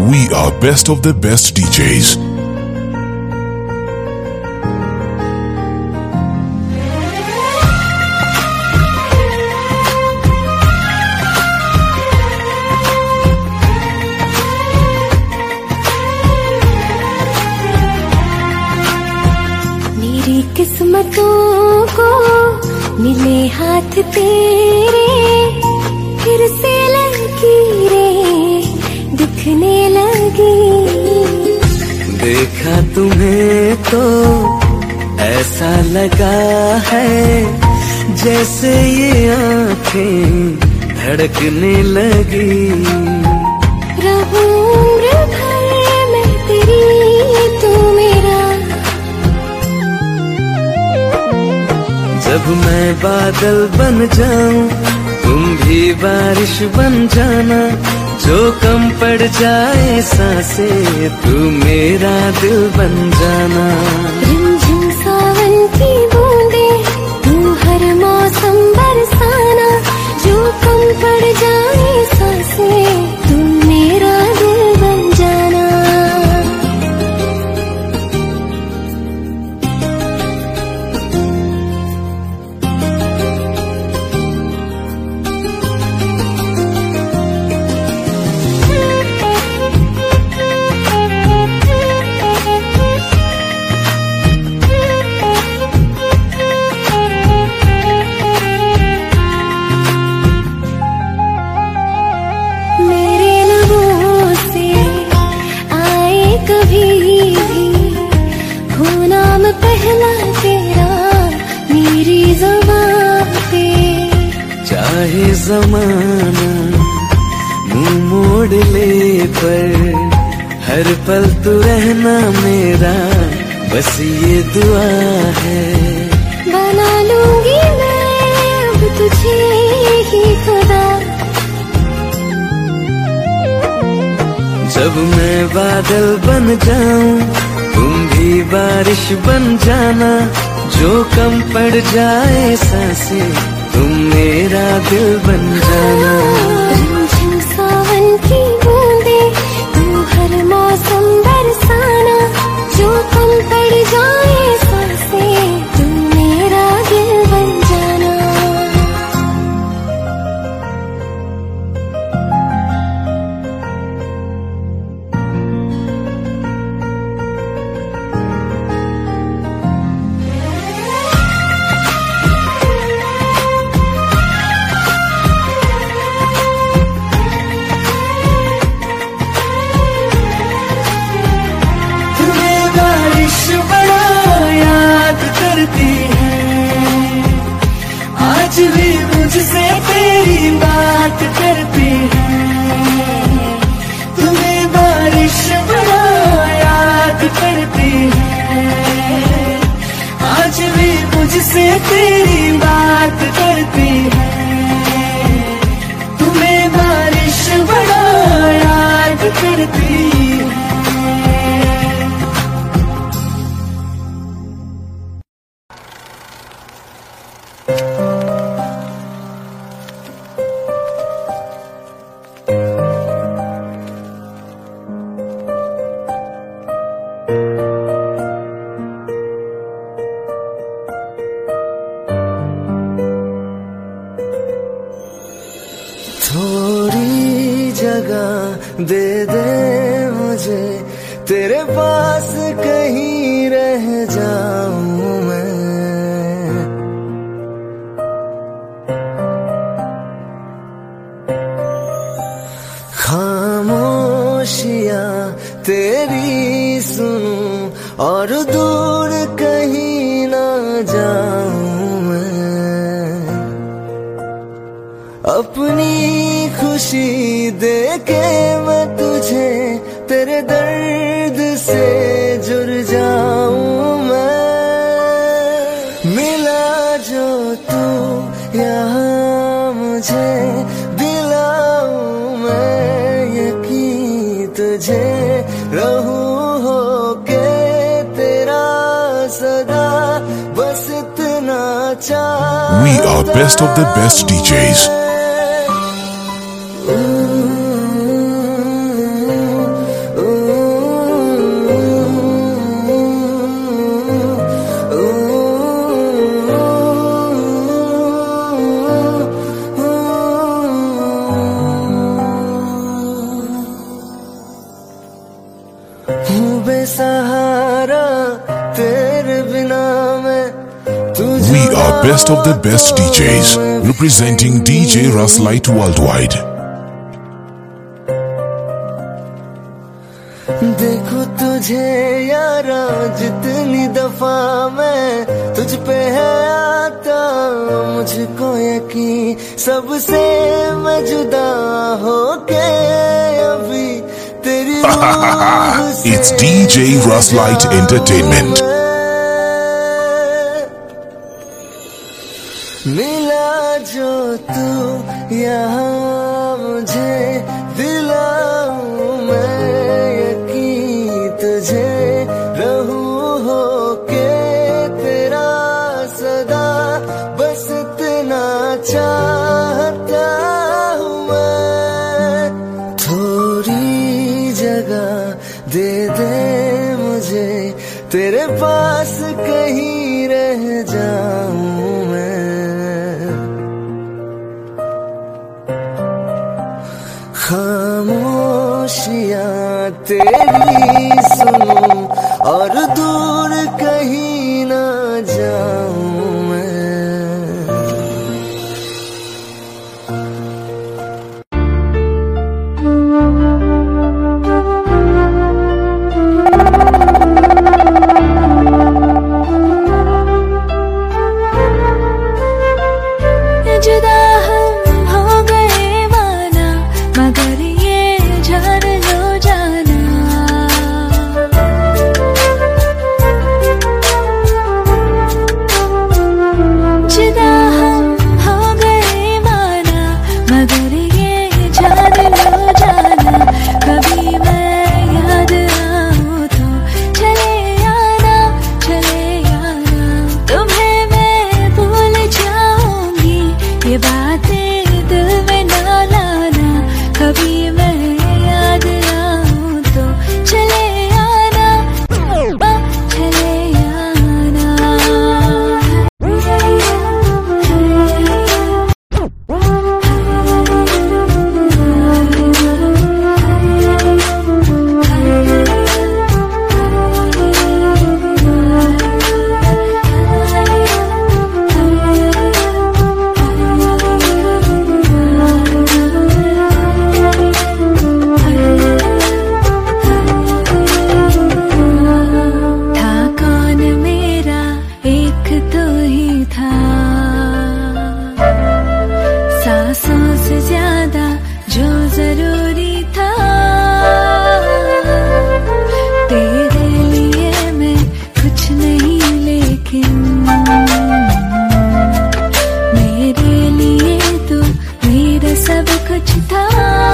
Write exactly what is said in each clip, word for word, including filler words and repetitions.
We are best of the best D Js. मेरी किस्मतों को मिले हाथ तेरे, फिर से लकीरें दिखने लगी। देखा तुम्हें तो ऐसा लगा है जैसे ये आंखें धड़कने लगी। रहूं उम्र भर मैं तेरी तू मेरा। जब मैं बादल बन जाऊं तुम भी बारिश बन जाना, जो कम पड़ जाए सांसें तू मेरा दिल बन जाना। रिमझिम सावन की बूंदे तू हर मौसम बरसाना, जो कम पड़ जाए सांसें तू मेरा दिल बन जाना। पहला तेरा मेरी ज़बान पे, चाहे ज़माना मुँह मोड़ ले पर हर पल तू रहना मेरा, बस ये दुआ है। बना लूंगी मैं अब तुझे ही खुदा। जब मैं बादल बन जाऊं तुम भी बारिश बन जाना, जो कम पड़ जाए सांसें तुम मेरा दिल बन जाना। रिमझिम सावन की बूंदे तू हर मौसम बरसाना, जो कम पड़ जाए सांसें तुम मेरा दिल बन जाना। आज भी मुझसे तेरी बात करती है, तुम्हें बारिश बड़ा याद करती है। आज भी मुझसे तेरी बात करती है, तुम्हें बारिश बड़ा याद करती है। थोड़ी जगह दे दे मुझे, तेरे पास कहीं रह जाऊं मैं। खामोशियां तेरी सुनूं और दूर कहीं ना जाऊं मैं। अपनी खुशी देके मैं तुझे तेरे दर्द से जुड़ जाऊं मैं। मिला जो तू यहाँ मुझे दिलाऊं मैं यकीन तुझे, रहूं होके तेरा सदा बस इतना चाहता। We are best of the best D Js. बेसहारा तेरे बिना मैं। We are best of the best D Js, representing D J Ruslight worldwide. देखो तुझे यारा जितनी दफा मैं तुझ पे है आता, मुझको यकीन सबसे मैं जुदा होके अभी तेरी रूह से It's D J Ruslight Entertainment. मिला जो तू यहाँ मुझे दिलाऊं मैं यकीन तुझे रहूं होके तेरा सदा, बस इतना चाहता हूँ मैं। थोड़ी जगह दे दे मुझे तेरे पास कहीं रह जाऊं मैं। खामोशियाँ तेरी सुनूं और दूर कहीं ना जाऊं मैं। जुदा हम हो गए माना, मगर ये जान लो जाना, जुदा हम हो गए माना, मगर ये जान लो जाना। कभी मैं याद आऊं तो चले आना, चले आना, तुम्हें मैं भूल जाऊंगी, ये बातें दिल में ना लाना। कभी मैं याद आऊं तो चले आना, चले आना। था कौन मेरा एक तो ही था, सांसों से ज्यादा जो जरूरी था। तेरे लिए मैं कुछ नहीं लेकिन मेरे लिए तो मेरा सब कुछ था।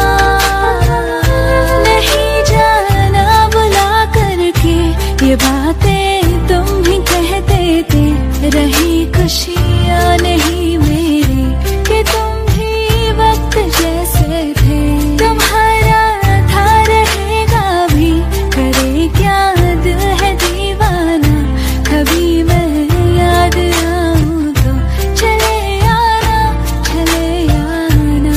नहीं जाना बुला करके ये बातें तुम भी कहते थे, रही खुशियाँ नहीं मेरी कि तुम भी वक्त जैसे थे। तुम्हारा था रहेगा भी, करे क्या दिल है दीवाना। कभी मैं याद आऊं तो चले आना, चले आना।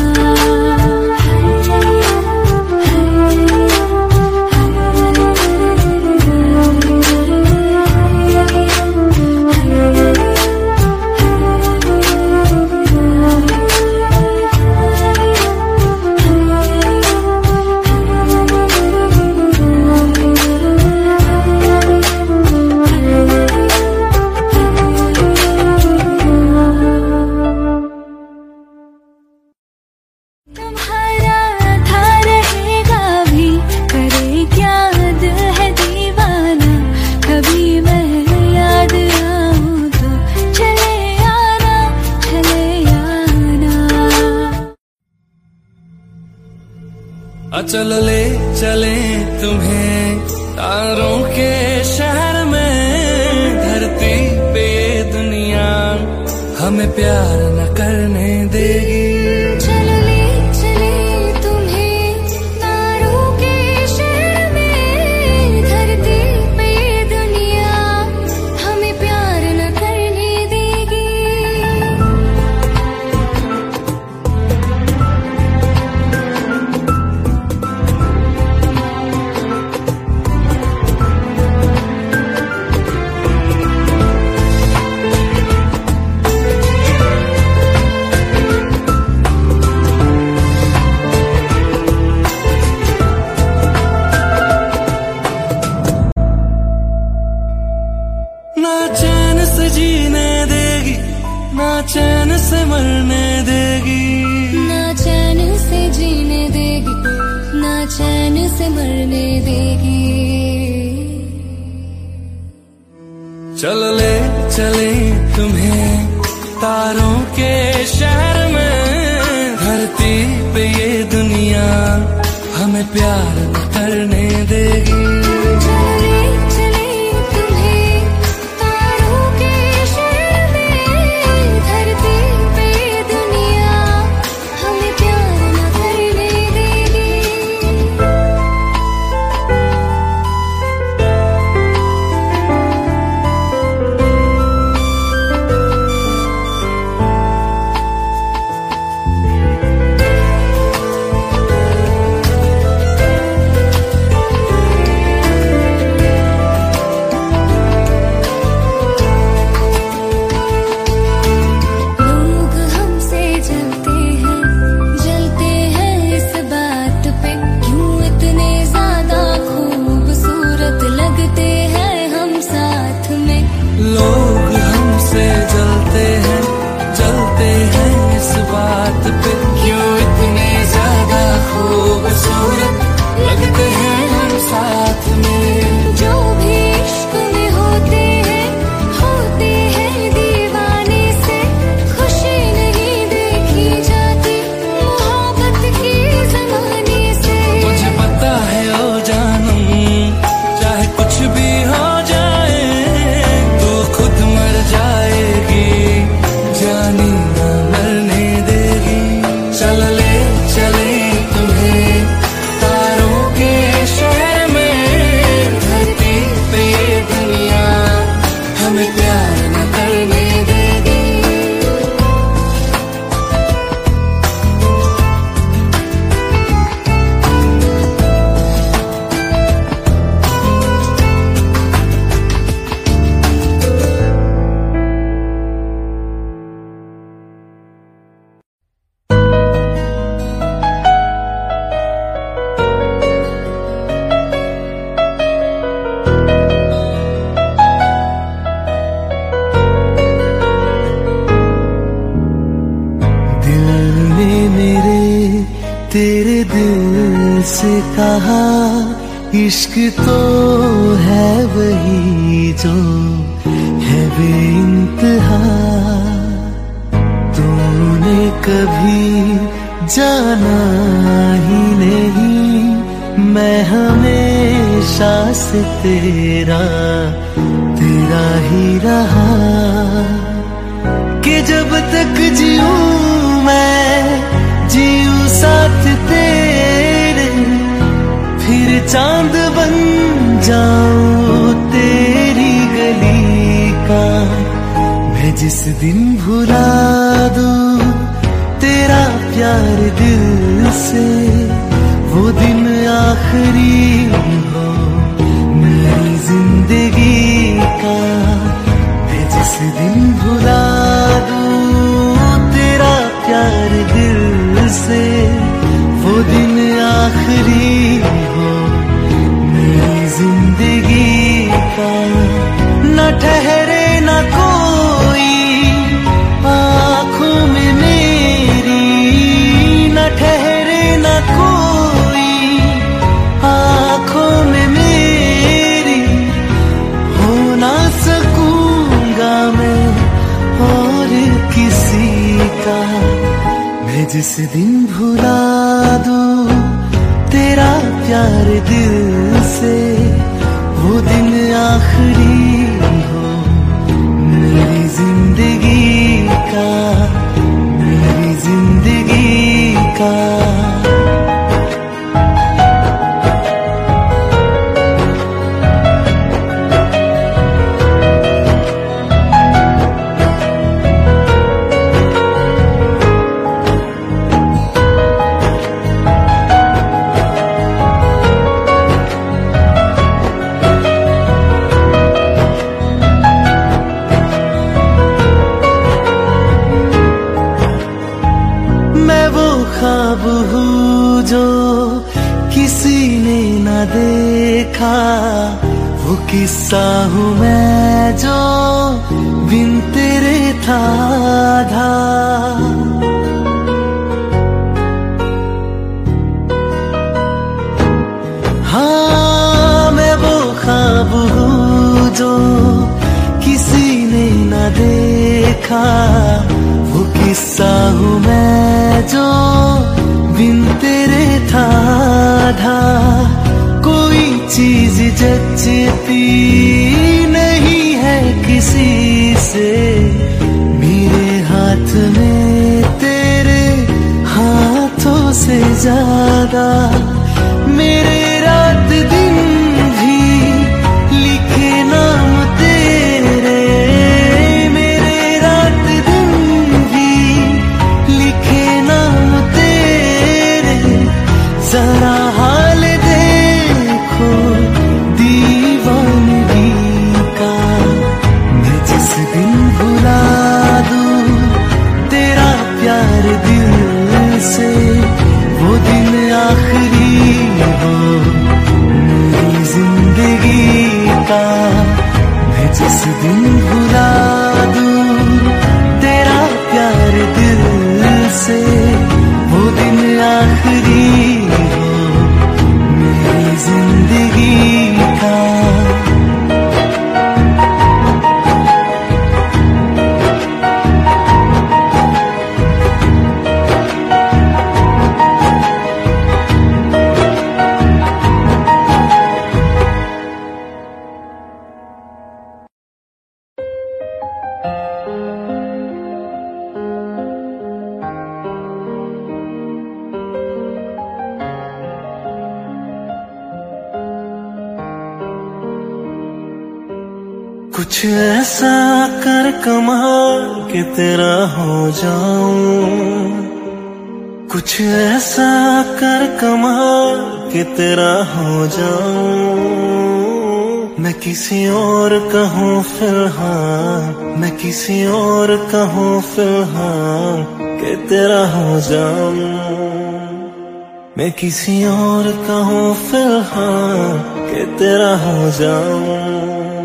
तुम्हारा था रहेगा भी, करे क्या दिल है दीवाना। कभी मैं याद आऊं तो चले आना, चले आना। अचल ले चले तुम्हें तारों के शहर में, धरती पे ये दुनिया हमें प्यार न करने देगी। चलो ले चले तुम्हें तारों के शहर में, धरती पे ये दुनिया हमें प्यार न करने देगी। से मरने देगी। चल ले चले तुम्हें तारों के शहर में, धरती पे ये दुनिया हमें प्यार करने देगी। चले चले तुम्हें तारों के शहर में, धरती पे ये दुनिया हमें प्यार न करने देगी। तेरे दिल से कहा इश्क तो है वही जो है बेइंतहा। तूने कभी जाना ही नहीं, मैं हमेशा से तेरा तेरा ही रहा। कि जब तक जीऊं मैं जीऊं साथ तेरे, फिर चांद बन जाऊं तेरी गली का। मैं जिस दिन भुला दूं तेरा प्यार दिल से, वो दिन आखिरी हो मेरी जिंदगी का। मैं जिस दिन भुला दूं तेरा प्यार दिल से, वो दिन आखिरी हो मेरी जिंदगी का। न ठहरे न कोई आँखों में मेरी, न ठहरे न कोई आँखों में मेरी। हो ना सकूंगा मैं और किसी का। मैं जिस दिन भुला दूं तेरा प्यार दिल से, वो दिन आखिरी हो मेरी जिंदगी का, मेरी जिंदगी का। ख्वाब हूँ जो किसी ने न देखा, वो किस्सा हूँ मैं जो बिन तेरे था आधा। ख्वाब हूँ जो किसी ने न देखा, वो किस्सा हूँ मैं जो बिन तेरे था आधा। कोई चीज जचती नहीं है किसी से, मेरे हाथ में तेरे हाथों से ज्यादा। मेरे रात दिन भी लिखे नाम तेरे, मेरे रात दिन भी लिखे नाम तेरे। जरा हाल देखो दीवानगी का, मैं जिस दिन भुला दूं तेरा प्यार दिल से, वो दिन आखिरी हो मेरी जिंदगी का। मैं जिस दिन भुला दूं तेरा प्यार दिल से, वो दिन आखिरी हो मेरी जिंदगी का। कुछ ऐसा कर कमाल कि तेरा हो जाऊं, कुछ ऐसा कर कमाल कि तेरा हो जाऊं। मैं किसी और का हूँ फिलहाल, मैं किसी और का हूँ फिलहाल कि तेरा हो जाऊं। मैं किसी और का हूँ फिलहाल कि तेरा हो जाऊं।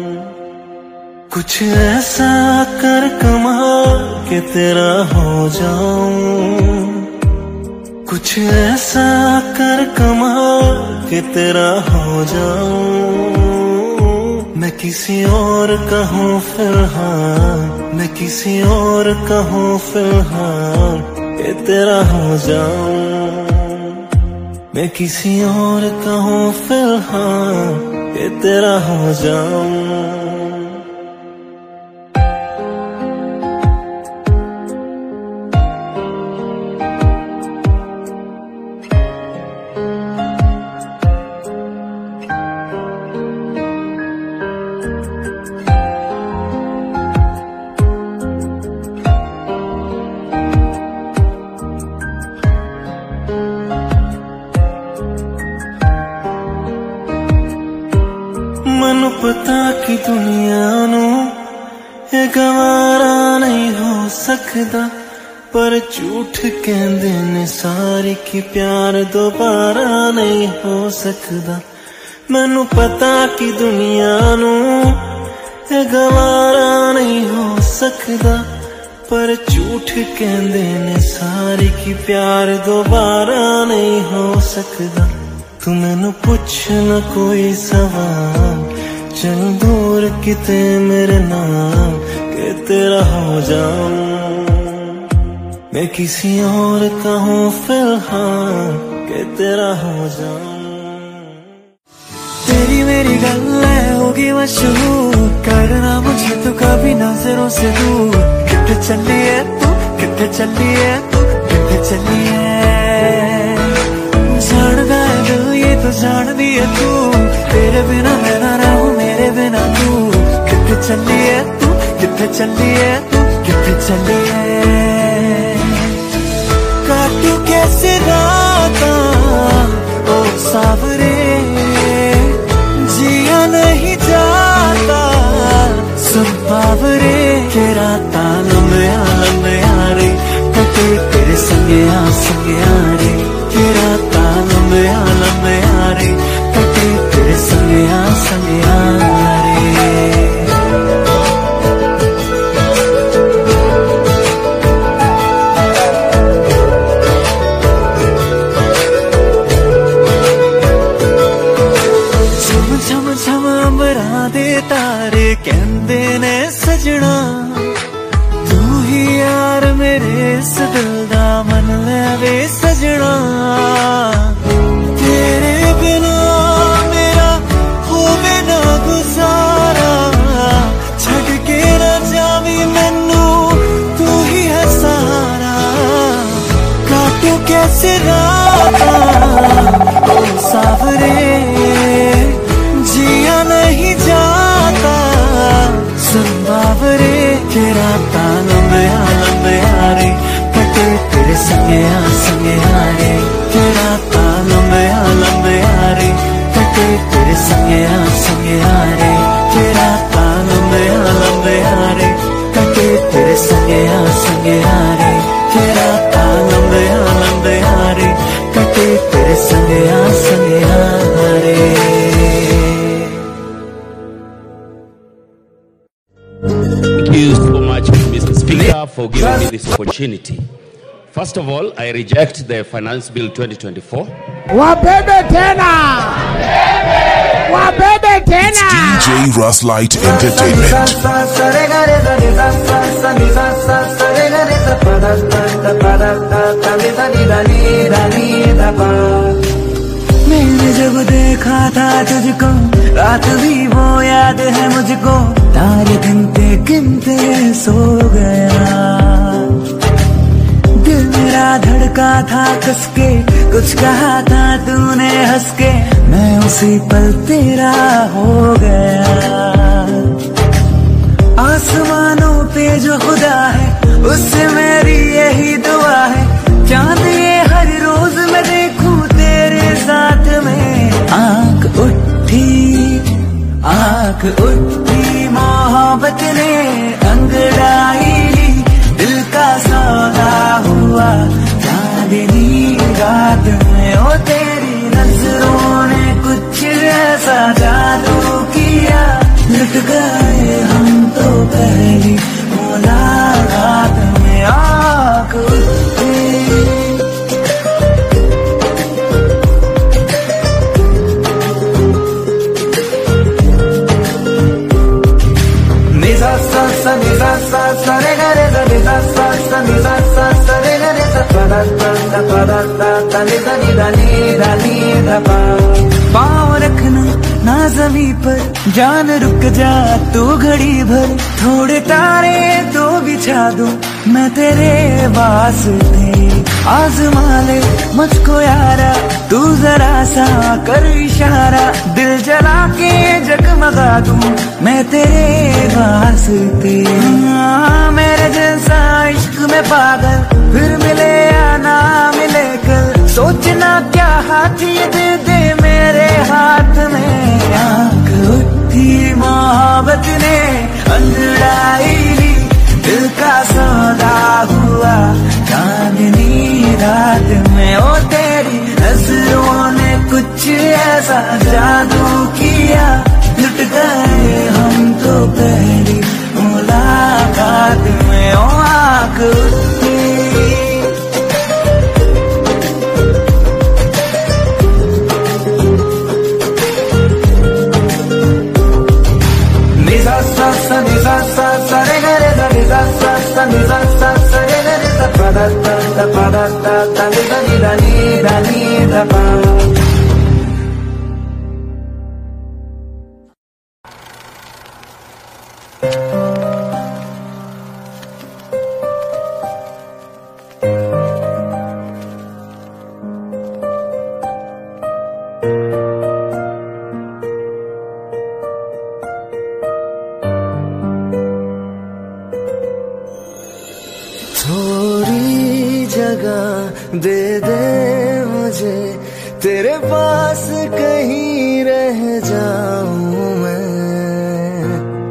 कुछ ऐसा कर कमाल कि तेरा हो जाऊं, कुछ ऐसा कर कमाल कि तेरा हो जाऊं। मैं किसी और का हूँ फिलहाल, मैं किसी और का हूँ फिलहाल कि तेरा हो जाऊं। मैं किसी और का हूँ फिलहाल कि तेरा हो जाऊं। ਮੈਨੂੰ ਪਤਾ ਕਿ ਦੁਨੀਆ ਨੂੰ ਇਹ ਗਵਾਰਾ ਨਹੀਂ ਹੋ ਸਕਦਾ, ਪਰ ਝੂਠ ਕਹਿੰਦੇ ਨੇ ਸਾਰੇ ਕਿ ਪਿਆਰ ਦੁਬਾਰਾ ਨਹੀਂ ਹੋ ਸਕਦਾ। ਮੈਨੂੰ ਪਤਾ ਕਿ ਦੁਨੀਆ ਨੂੰ ਇਹ ਗਵਾਰਾ ਨਹੀਂ ਹੋ ਸਕਦਾ, पर झूठ कहंदे ने सारे कि प्यार दोबारा नहीं हो सकदा। तू मैनू पुछ न कोई सवाल, चल दूर किते मेरे नाम के तेरा हो जाऊं। मैं किसी और का हूँ फिलहाल के तेरा हो जाऊं। तेरी मेरी गल्ला होगी मशहूर, करना मुझे तो कभी नजरों से दूर। किथे चली है तू, किथे चली है तू, किथे चली है। जानदा है दिल ये तो जानदी है तू, तेरे बिना मैं ना रहूं मेरे बिना तू। किथे चली है तू, किथे चली है तू, किथे चली है। काटू कैसे राता ओ सावरे, जिया नहीं जाता सुन बावरे। के राता लम्बे लम्बे रे कटे तेरे संगे आ संगे आ रे। के राता लम्बे लम्बे रे कटे तेरे संगे आ संगे आ रे। छम छम छम अंबरा ला दे तारे कहंदे ने सजना तू ही यार मेरे इस दिल दा मन ले सजना तेरे बिना मेरा होवे ना गुजारा छड़ के ना जावी मैनू तू ही है सहारा काटू कैसे राता ओ सावरे जिया नहीं जाता संभावरे तेरा लंबे लंबे रे कटे तेरे संगे संगे रे तेरा लंबे लंबे रे कटे तेरे संगे संगे रे तेरा लंबे लंबे रे कटे तेरे संगे संगे रे तेरा लंबे लंबे रे कटे तेरे संगे संगे रे Thank you so much, Mister Speaker, for giving me this opportunity. First of all, I reject the Finance Bill twenty twenty-four. Wabebe tena! Wabebe tena! D J Ruslight Entertainment. मैंने जब देखा था तुझको रात भी वो याद है मुझको तारे गिनते गिनते सो गया दिल मेरा धड़का था कसके कुछ कहा था तूने हंस के मैं उसी पल तेरा हो गया आसमानों पे जो खुदा है उससे मेरी यही दुआ है चांद ये हर रोज मैं देखूं तेरे साथ में आंख उठी आंख उठी मोहब्बत ने अंगड़ाई ली दिल का सौदा हुआ चांदनी रात में ओ तेरी नजरों ने कुछ ऐसा जादू किया लुट गए हम तो पहली मुलाकात में आंख उठी पाँव रखना ना जमीन पर जान रुक जा तू घड़ी भर थोड़े तारे तो बिछा दूं मैं तेरे वास्ते आजमा ले मुझको यारा तू जरा सा कर इशारा दिल जला के जगमगा दूं मैं तेरे वास्ते मेरे जैसा इश्क में पागल फिर मिले या ना मिले कल सोचना क्या हाथ ये दे दे मेरे हाथ में आंख उठी मोहब्बत ने अंगड़ाई ली दिल का सौदा हुआ चांदनी रात में ओ तेरी नजरों ने कुछ ऐसा जादू किया लुट गए हम तो पहली मुलाकात में ओ आंख उठी थोड़ी जगह दे दे मुझे तेरे पास कहीं रह जाऊं मैं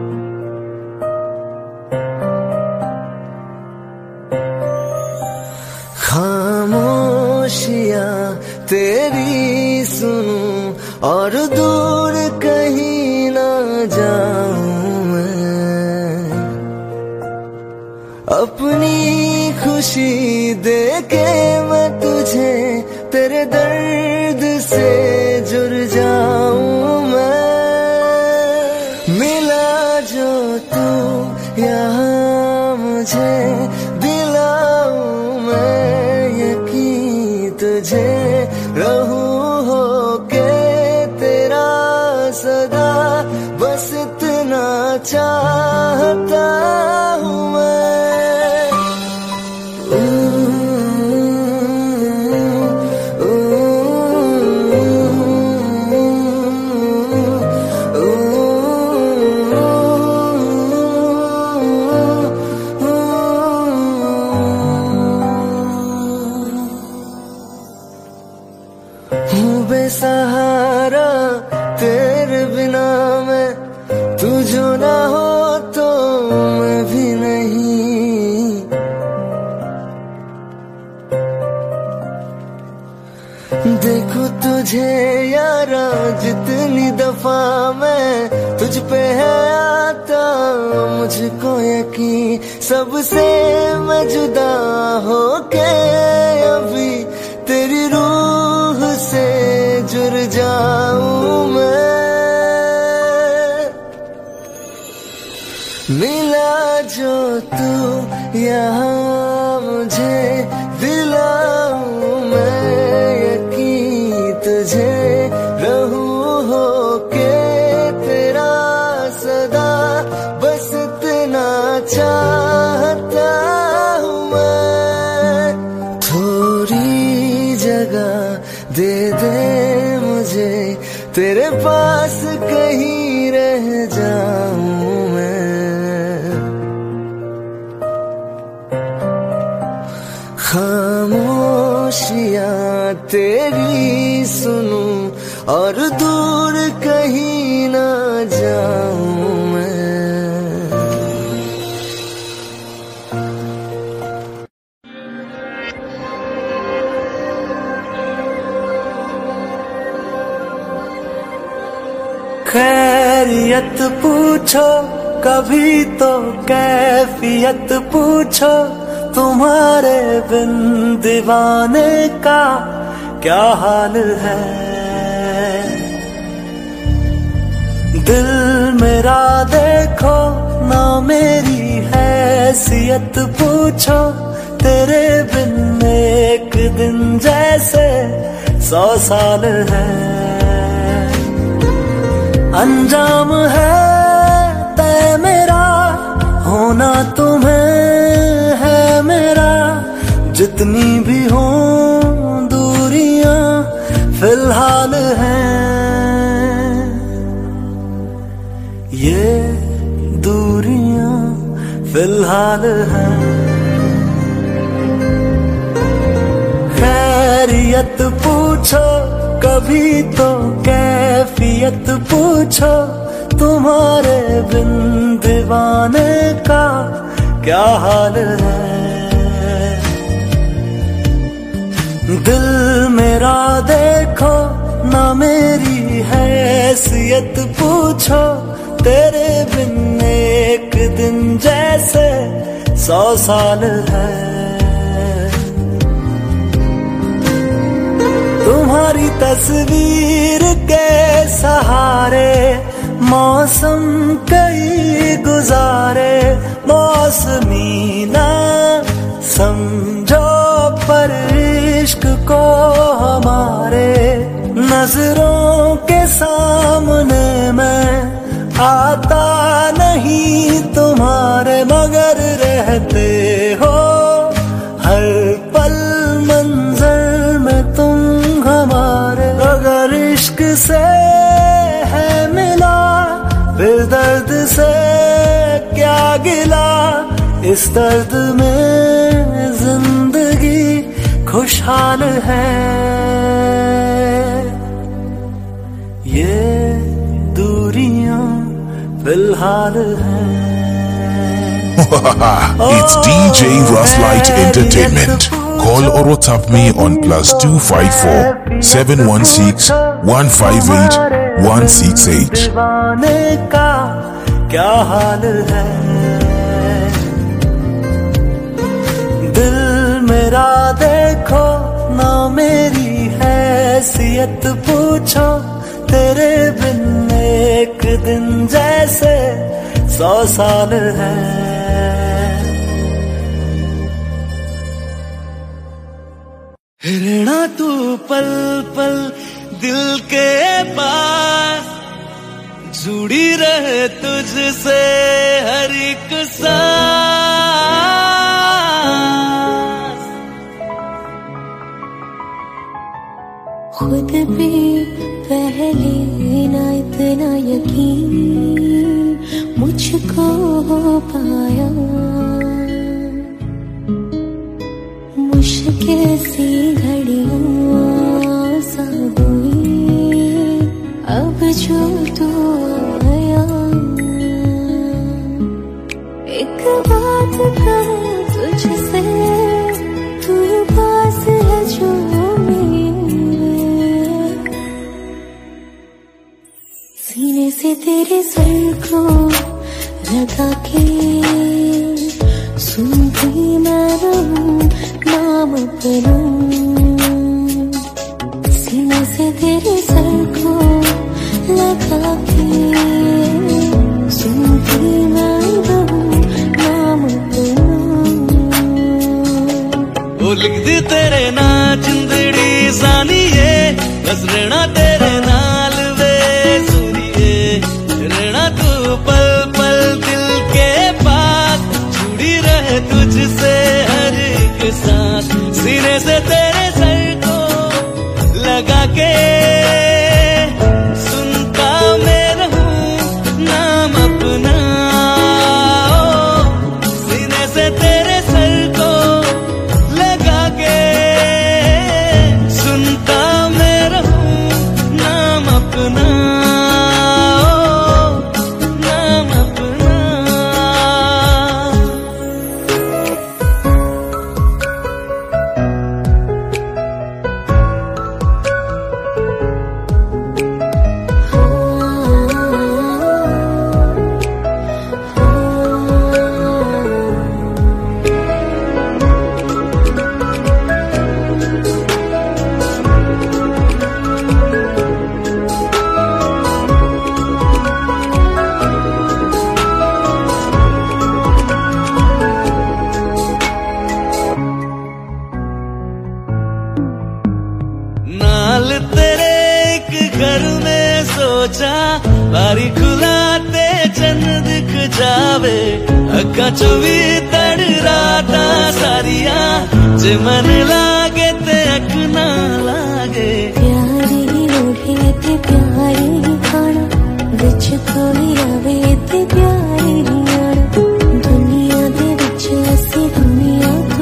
खामोशियां तेरी सुनूं और दूर कहीं ना जाऊं मैं अपनी खुशी दे के मैं तुझे तेरे दर्द से जुड़ जाऊं मैं चाहता हूँ बेसहारा तेरे बिना मैं, तू जो ना हो तो मैं भी नहीं। देखो तुझे यारा जितनी दफा मैं तुझ पे है आता, मुझको यकीन सबसे मैं जुदा होके अभी तेरी रूह से जुड़ जाऊं मैं। मिला जो तू यहाँ मुझे दिलाऊं मैं यकीन तुझे रहूं होके तेरा सदा, बस इतना चाहता हूँ मैं। थोड़ी जगह दे दे मुझे तेरे पास, कहीं रह जाऊं मैं। खामोशियां तेरी सुनूं और दूर कहीं ना जाऊं मैं। खैरियत पूछो कभी तो कैफियत पूछो, तुम्हारे बिन दीवाने का क्या हाल है। दिल मेरा देखो ना मेरी हैसियत पूछो, तेरे बिन एक दिन जैसे सौ साल है। अंजाम है तय मेरा, होना तुम्हें है मेरा, जितनी भी हो दूरियां फिलहाल हैं। ये दूरियां फिलहाल हैं। खैरियत पूछो कभी तो कैफियत पूछो, तुम्हारे बिन दीवाने का क्या हाल है। दिल मेरा देखो ना मेरी हैसियत पूछो, तेरे बिन एक दिन जैसे सौ साल है। तुम्हारी तस्वीर के सहारे मौसम कई गुजारे, मौसमी ना समझो पर इश्क को हमारे। नजरों के सामने मैं आता नहीं तुम्हारे, मगर रहते हो हर पल मंजर में तुम हमारे। अगर इश्क से है मिला फिर दर्द से क्या गिला, इस दर्द में जिंदगी खुशहाल है। ये दूरियां फिलहाल हैं। It's D J Ruslight Entertainment. Call or WhatsApp me on plus two five four seven one six one five eight one six eight. दीवाने का क्या हाल है। दिल मेरा देखो ना मेरी हैसियत पूछो, तेरे बिन एक दिन जैसे सौ साल है। हिरना तू पल पल दिल के पास, जुड़ी रहे तुझसे हर एक सांस। खुद भी पहले ना इतना यकीन मुझको हो पाया, मुश्किल सी घड़ियां सा हुई अब जो तू आया। एक बात कहूं तुझसे, तू पास है जो मेरे, सीने से तेरे सर को लगा के सुनती मैं रहूं नाम अपना। सीने से तेरे सर को लगा के सुनती मैं रहूं नाम अपना। वो लिख दी तेरे ना जिंदड़ी सानिए, बस रहना तेरे नाल वे सुनिए, रहना तू पल पल दिल के पास, जुड़ी रहे तुझसे हर एक सांस। सीने से तेरे सर को लगा के सुनता मैं रहूं नाम अपना। सीने से तेरे सर को लगा के सुनता मैं रहूं नाम अपना, नाम अपना। नाल तेरे एक घर में सोचा, बारी खुलाते चंद दिख जावे, अक्का चुवी तड़ राता सारिया, जे मन लागे ते अख ना लागे। प्यारी लोढ़े ते प्यारी खाना, विच कोई आवे ते प्यारी आना, दुनिया दे विच असी दुनिया तो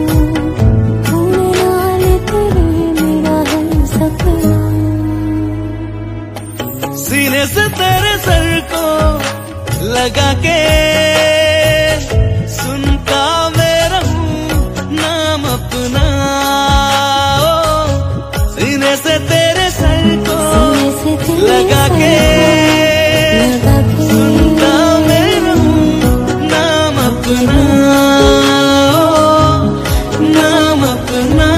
सीने से तेरे सर को लगा के सुनता मैं रहूं नाम अपना। सीने से तेरे सर को लगा के सुनता मैं रहूं नाम अपना, नाम अपना।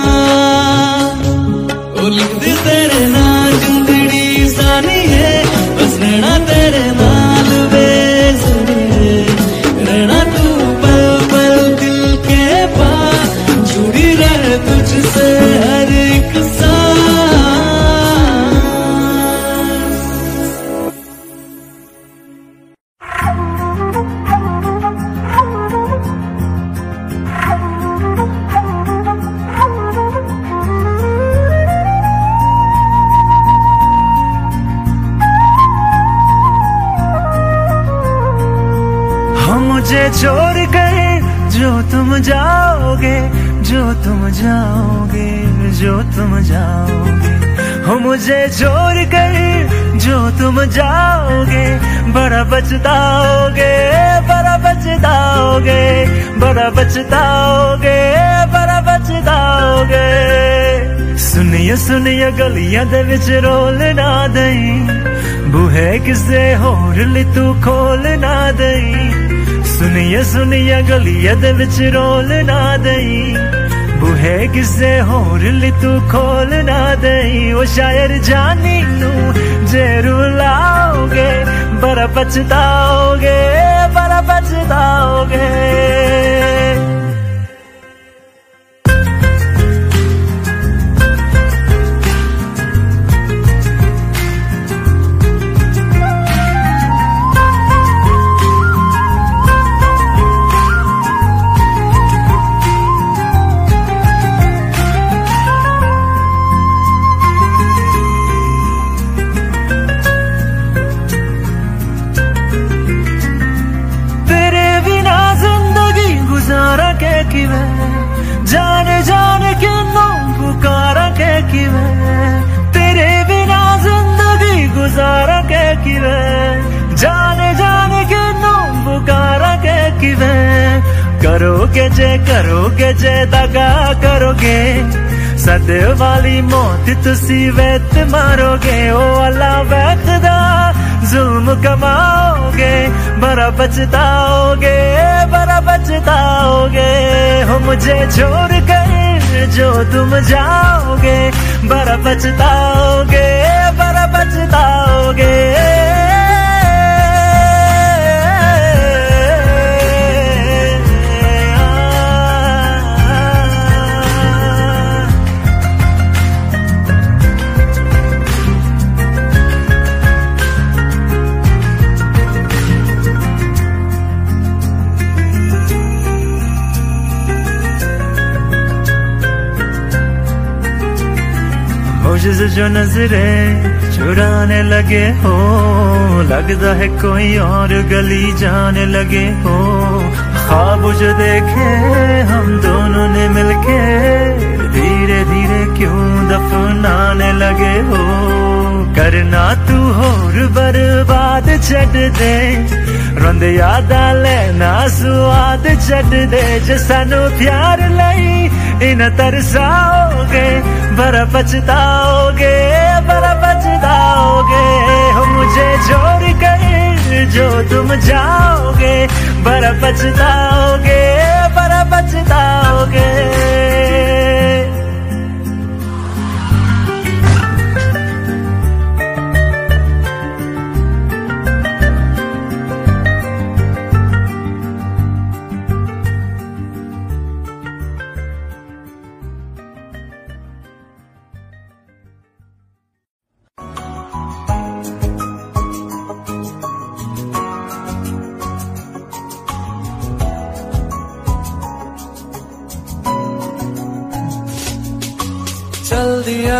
ओ लिख दी तेरे ना जिंदड़ी सानिए, बस रहना तेरे नाल वे सुनिए, रहना तू पल पल दिल के पास, जुड़ी रहे तुझसे हर एक सांस। मुझे छोड़ कर जो तुम जाओगे, जो तुम जाओगे, जो तुम जाओगे, हो मुझे छोड़ कर जो तुम जाओगे, बड़ा पछताओगे, बड़ा पछताओगे, बड़ा पछताओगे, बड़ा पछताओगे। सुनिए सुनिए गलियां दे विच रोल ना दई, बूहे किसे होर ली तू खोल ना दई। सुनिए सुनिए गलियां दे विच रोल ना दई, बूहे किसे होर ली तू खोल ना दई। ओ शायर जानी नू जे रुलाओगे, बड़ा पछताओगे, बड़ा पछताओगे। जाने जाने के नाम पुकारा के किवें करोगे जे करोगे जे दगा करोगे सदे वाली मौत तुसी वेत मारोगे ओ अल्लाह वैखदा जुल्म कमाओगे बड़ा पछताओगे बड़ा पछताओगे हो मुझे छोड़ कर जो तुम जाओगे बड़ा पछताओगे बड़ा पछताओगे मुझसे जो नजरे चुराने लगे हो लगता है कोई और गली जाने लगे हो ख्वाब जो देखे हम दोनों ने मिलके धीरे धीरे क्यों दफनाने लगे हो करना तू होर बर्बाद छड़ दे रोंद यादा लेना स्वाद छड़ दे जे सानू प्यार लई इन तरसाओगे बड़ा पछताओगे बड़ा पछताओगे हो मुझे छोड़ कर जो तुम जाओगे बड़ा पछताओगे बड़ा पछताओगे चल दिया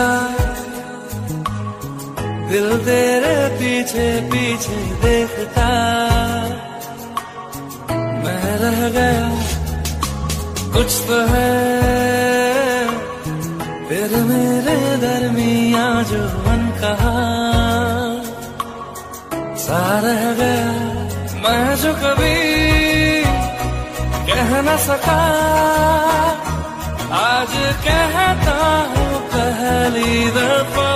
दिल तेरे पीछे पीछे देखता मैं रह गया कुछ तो है फिर मेरे दरमियां जो मन कहा सा रह गया मैं जो कभी कह न सका आज कहता हूँ पहली दफा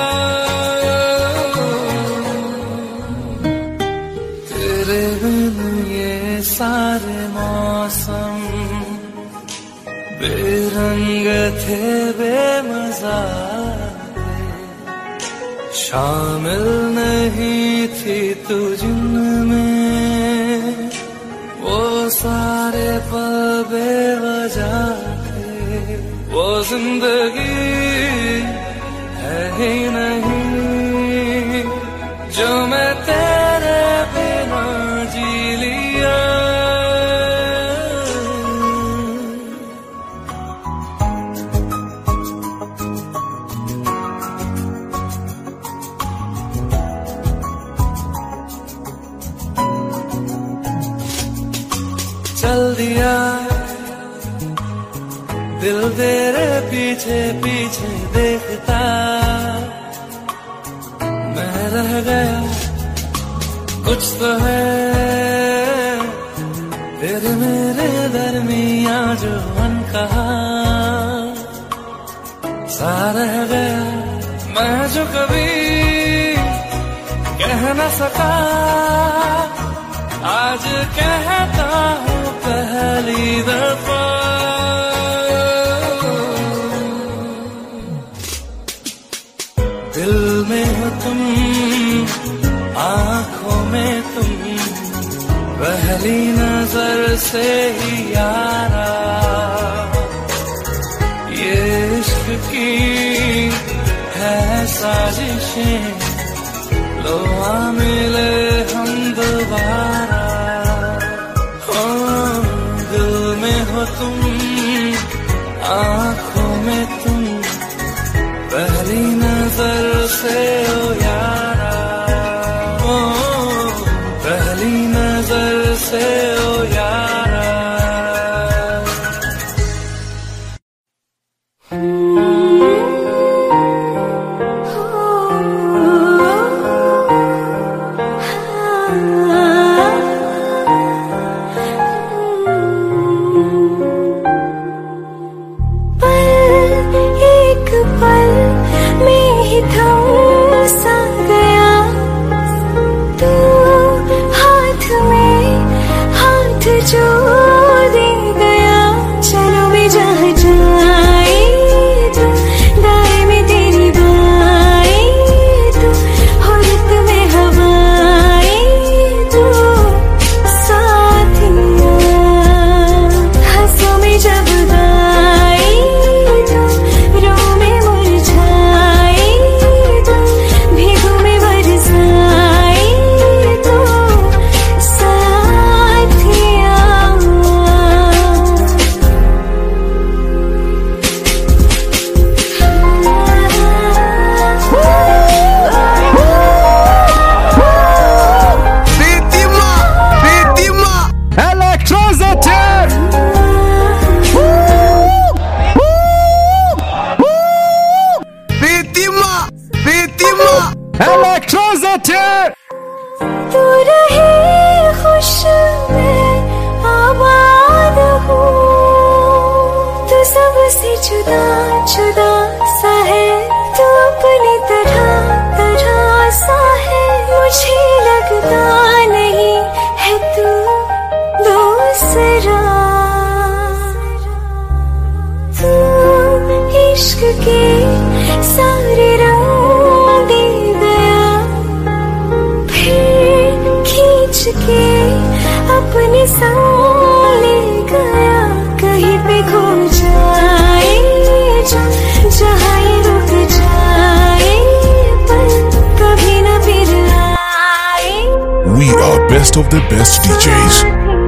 तेरे बिन ये सारे मौसम बेरंग थे बेमजा शामिल नहीं थी तू जिनमें वो सारे पल बेवजह वो जिंदगी है ही नहीं जो मैं तेरे बिना जी लिया चल दिया दिल तेरे पीछे पीछे देखता मैं रह गया कुछ तो है तेरे मेरे दरमियां जो मन कहा सा रह गया मैं जो कभी कह न सका आज कहता हूँ पहली दफा दिल में हो तुम आँखों में तुम पहली नजर से ही यारा ये इश्क की है साजिशें लो आ मिले हम दोबारा हो दिल में हो तुम आँखों में तुम पहली नजर से ओ यारा ओ पहली नजर से ओ यारा हाँ मीठे। तू रहे खुश मैं आबाद हूँ, तू सबसे जुदा जुदा सा है, तू अपनी तरह तरह सा है, मुझे लगता नहीं है तू दूसरा। तू इश्क के सारे रंग दे गया, फिर खींच के अपने संग ले गया। कहीं पे खो जाए जहाँ ये रुक जाए, पर कभी न फिर आए। We are best of the best D Js.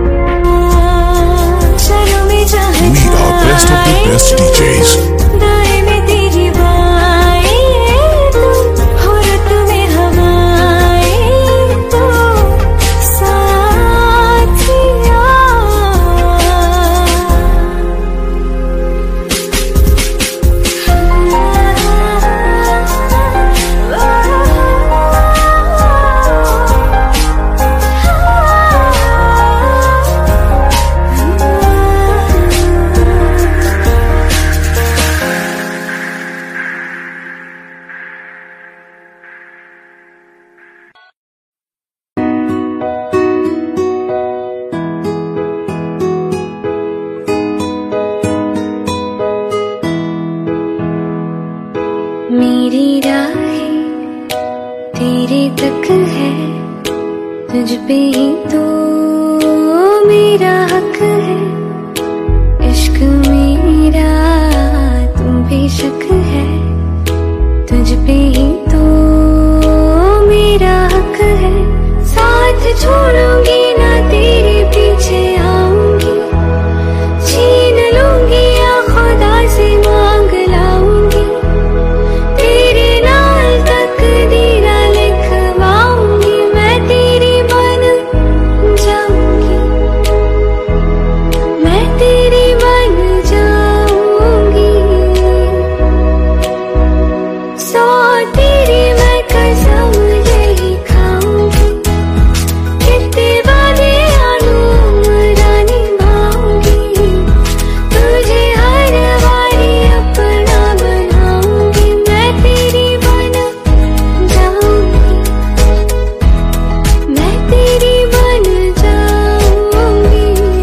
चलो मैं जहाँ We are best of the best D Js. दाएं में तेरी बाएं तू, हो रत में हवाएं तो साथिया। मेरी राहें तेरे तक है, तुझ पे ही तो मेरा हक है। इश्क मेरा तू बेशक है, तुझ पे ही तो मेरा हक है। साथ छोड़ूंगी ना तेरे पीछे आऊंगी, छीन लूंगी या खुदा से मांग लाऊंगी। तेरे नाल तकदीरा लिखवाऊंगी, मैं तेरी बन जाऊंगी, मैं तेरी बन जाऊंगी। सौ तेरी मैं कसम यही खाऊंगी, कितने वादे आलूमरा निभाऊंगी। तुझे हर बारी अपना बनाऊंगी, मैं तेरी बन जाऊंगी, मैं तेरी बन जाऊंगी।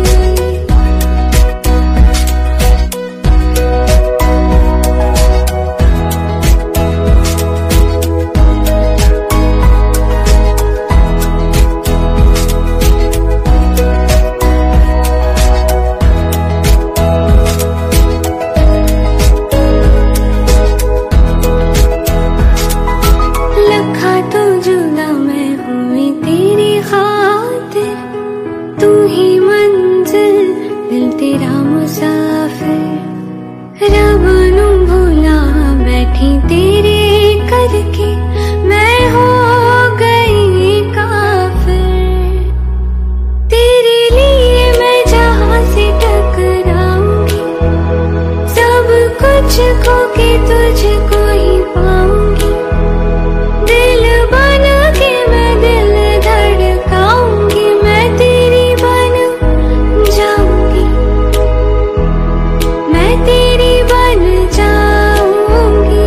लखा तो जुदा मैं हुई तेरी खातिर, तू ही मंजिल दिल तेरा मुसाफिर। रब नू भुला बैठी तेरे करके, मैं हो गई काफिर। तेरे लिए मैं जहाँ से टकराऊंगी, सब कुछ खो के तुझको ही पाऊंगी। दिल बन के मैं दिल धड़काऊंगी, मैं तेरी बन जाऊंगी, मैं तेरी बन जाऊंगी।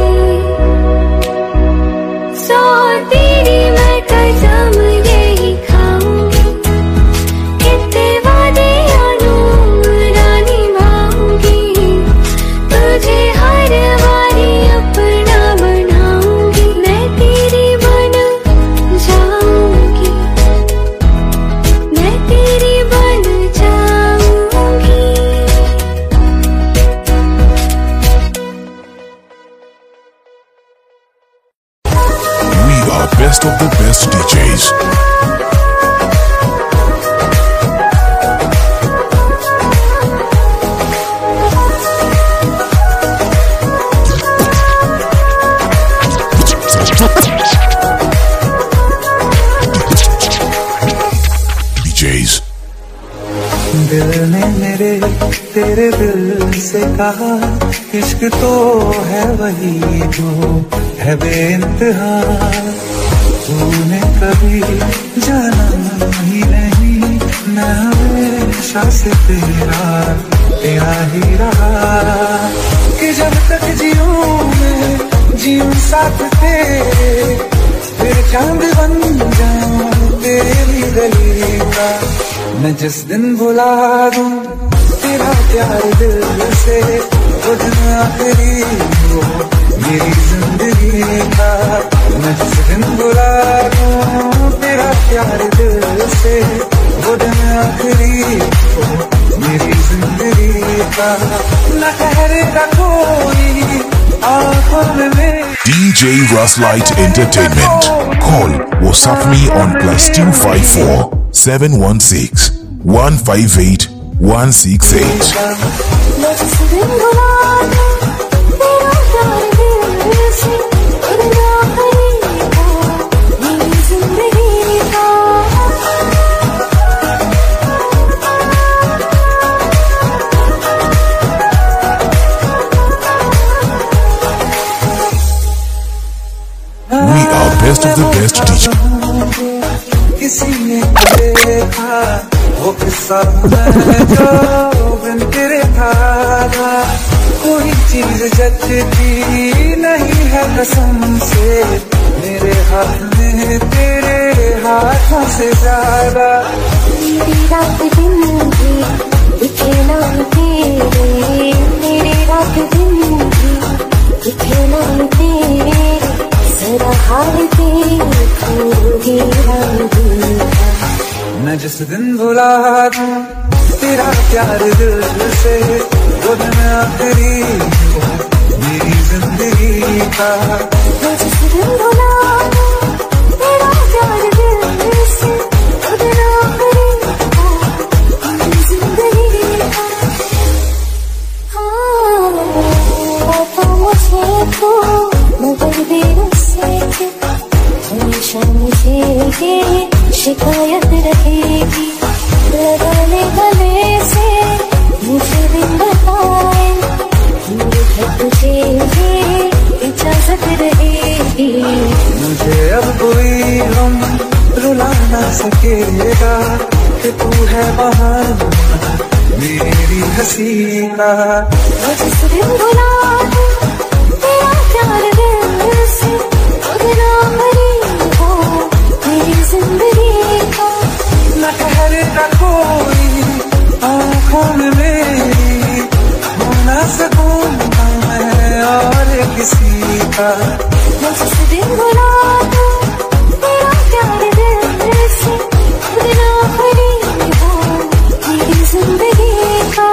सौ तेरी मैं कसम यही खाऊंगी, कितने वादे आलूमरा निभाऊंगी। तुझे हर बारी अपना बनाऊंगी, मैं तेरी बन जाऊंगी, मैं तेरी बन जाऊंगी। We are best of the best D Js. D Js. दिल ने मेरे तेरे दिल से कहा, इश्क तो है वही जो है बेइंतहा। तूने कभी जाना ही नहीं, मैं हमेशा से तेरा तेरा ही रहा, कि जब तक जीऊं मैं जीऊं साथ तेरे, फिर चांद बन जाऊं तेरी गली का। मैं जिस दिन भुला दूं तेरा प्यार दिल से, वो दिन आखिरी हो मेरी जिंदगी का। मैं जिस दिन भुला दूं तेरा प्यार दिल से, वो दिन आखिरी हो मेरी जिंदगी का। न ठहरेगा कोई आंखों में मेरी। D J Ruslight Entertainment. Call WhatsApp me on plus two five four seven one six one five eight one six eight. मैं जिस दिन भुला दूं तेरा प्यार दिल से, वो दिन आखिरी हो मेरी जिंदगी का। We are best of the best D J. किसी ने देखा वो किस्सा है जो बिन तेरे था, कोई चीज जचती नहीं है कसम से, मेरे हाथ में तेरे हाथों से ज्यादा। मेरी रात दिन की दिखे नाम तेरे, मेरी रात दिन की दिखे नाम तेरे, जरा हाल देखूंगी राम दूंगा। मैं जिस दिन भुला दूं तेरा प्यार दिल से, वो दिन आखिरी हो मेरी जिंदगी का। मैं जिस दिन भुला दूं तेरा प्यार दिल से, वो दिन आखिरी हो मेरी जिंदगी का। हाँ तो मुझे तो मगर भी उससे हमेशा मुझे ये शिकायत रहेगी, लगाने गले से मुझे भी बताए, दूर है तुझे ये इजाजत रहेगी। मुझे अब कोई गम रुला ना सकेगा, कि तू है बहाना मेरी हंसी का। मैं जिस दिन भुला दूं तेरा प्यार दिल से, वो दिन आखिरी हो मेरी जिंदगी का। न ठहरेगा कोई आँखों में मेरी, हो ना सकूंगा मैं और किसी का। मैं जिस दिन भुला दूं तेरा प्यार दिल से, वो दिन आखिरी हो मेरी जिंदगी का।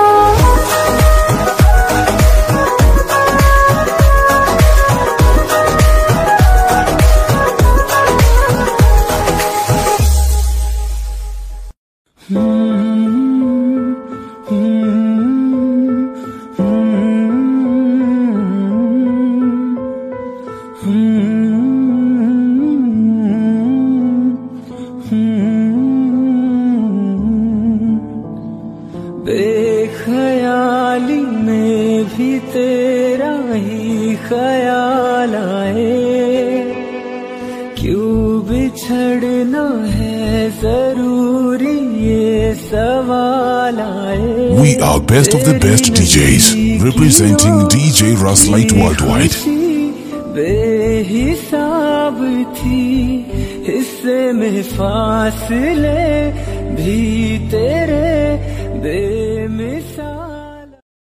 बेख्याली में भी तेरा ही ख्याल आए, क्यों बिछड़ना है जरूरी ये सवाल आए। We are best of the best D Js representing D J Ruslight worldwide. बेहिसाब थी हिस्से में फासले भी तेरे बेमिसाल।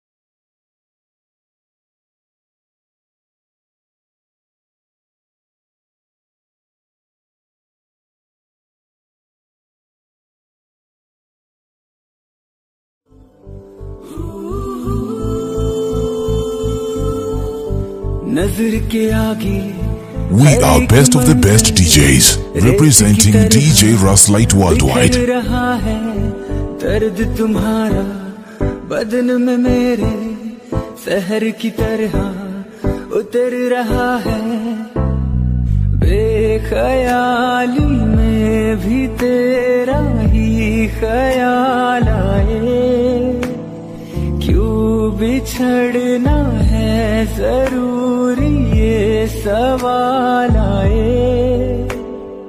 नजर के आगे We are best of the best D Js representing D J Ruslight worldwide. बिखर रहा है दर्द तुम्हारा बदन में मेरे, शहर की तरह उतर रहा है। बेख्याली में भी तेरा ही ख्याल आए, क्यों बिछड़ना है जरूरी ये सवाल आए।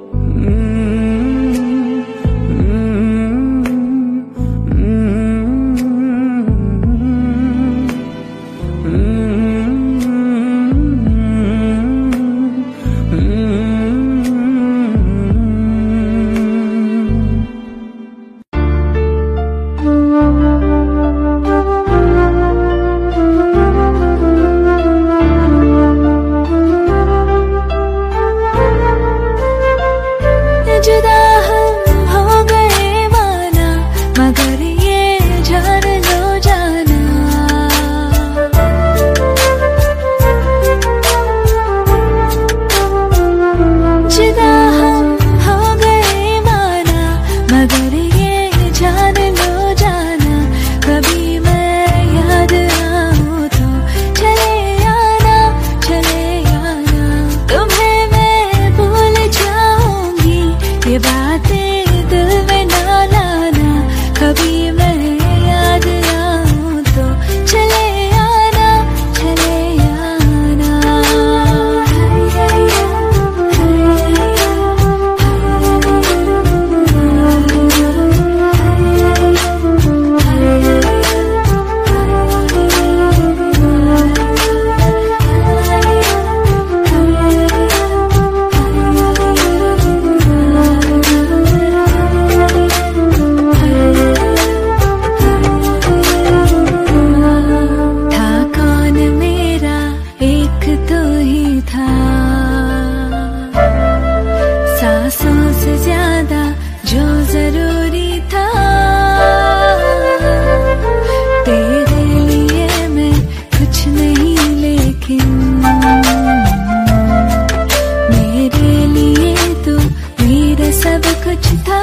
लिए तो मेरा सब कुछ था।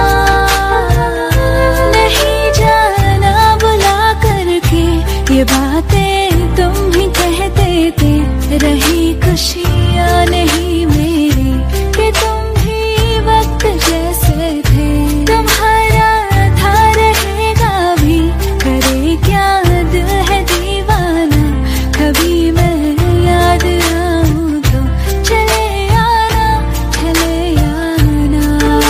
नहीं जाना बुला करके ये बातें तुम ही कहते थे। रही खुशियाँ नहीं मेरी कि तुम ही वक्त जैसे थे। तुम्हारा था रहेगा भी, करे क्या दिल है दीवाना। कभी मैं याद आऊं तो चले आना, चले आना।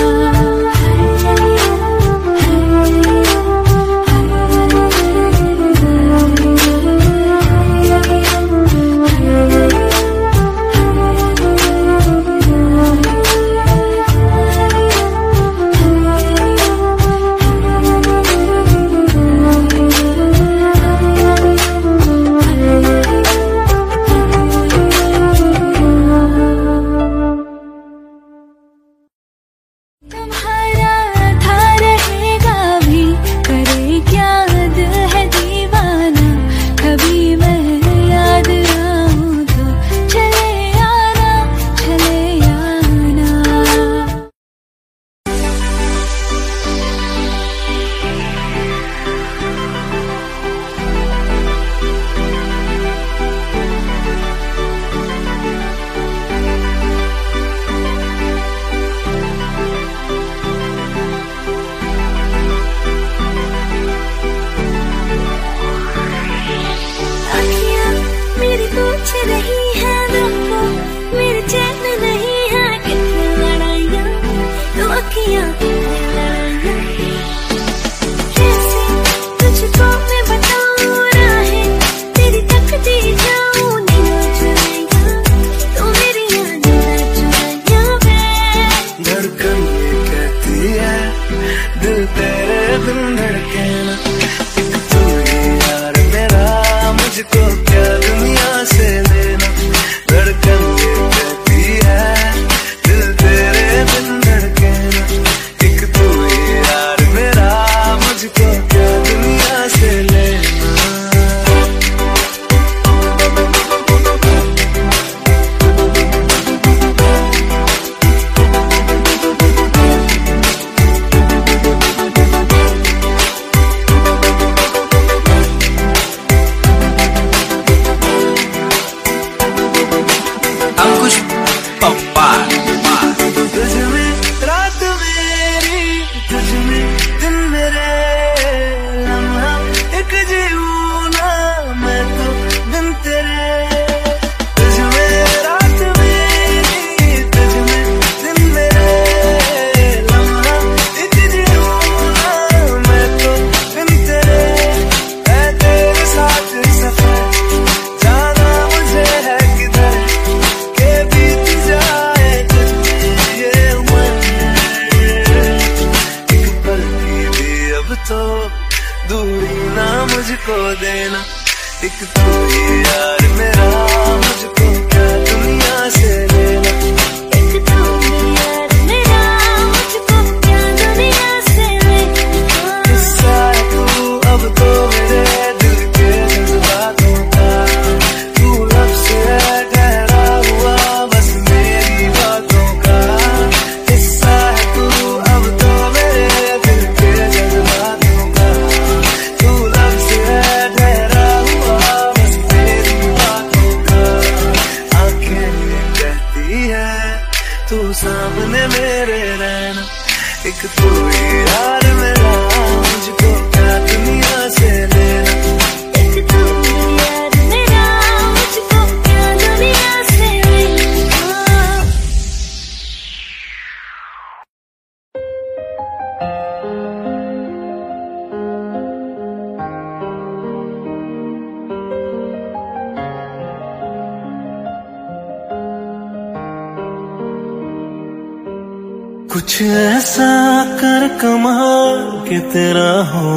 कुछ ऐसा कर कमाल कि तेरा हो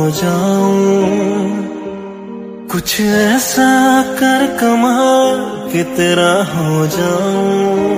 जाऊं, कुछ ऐसा कर कमाल कि तेरा हो जाऊं।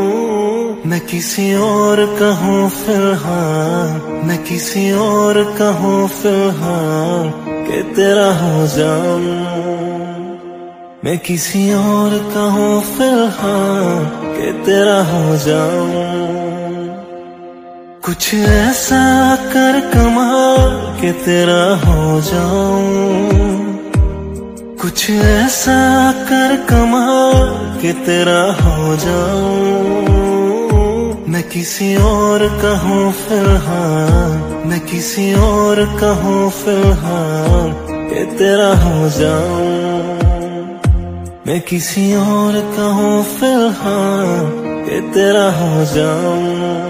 मैं किसी और कहूँ फिलहाल, मैं किसी और कहूँ फिलहाल कि तेरा हो जाऊं। मैं किसी और का हूँ फिलहाल कि तेरा हो जाऊं, कुछ ऐसा कर कमाल कि तेरा हो जाऊं, कुछ ऐसा कर कमाल कि तेरा हो जाऊं। मैं किसी और का हूँ फिलहाल, मैं किसी और का हूँ फिलहाल कि तेरा हो जाऊं, मैं किसी और का हूँ फिलहाल कि तेरा हो जाऊं।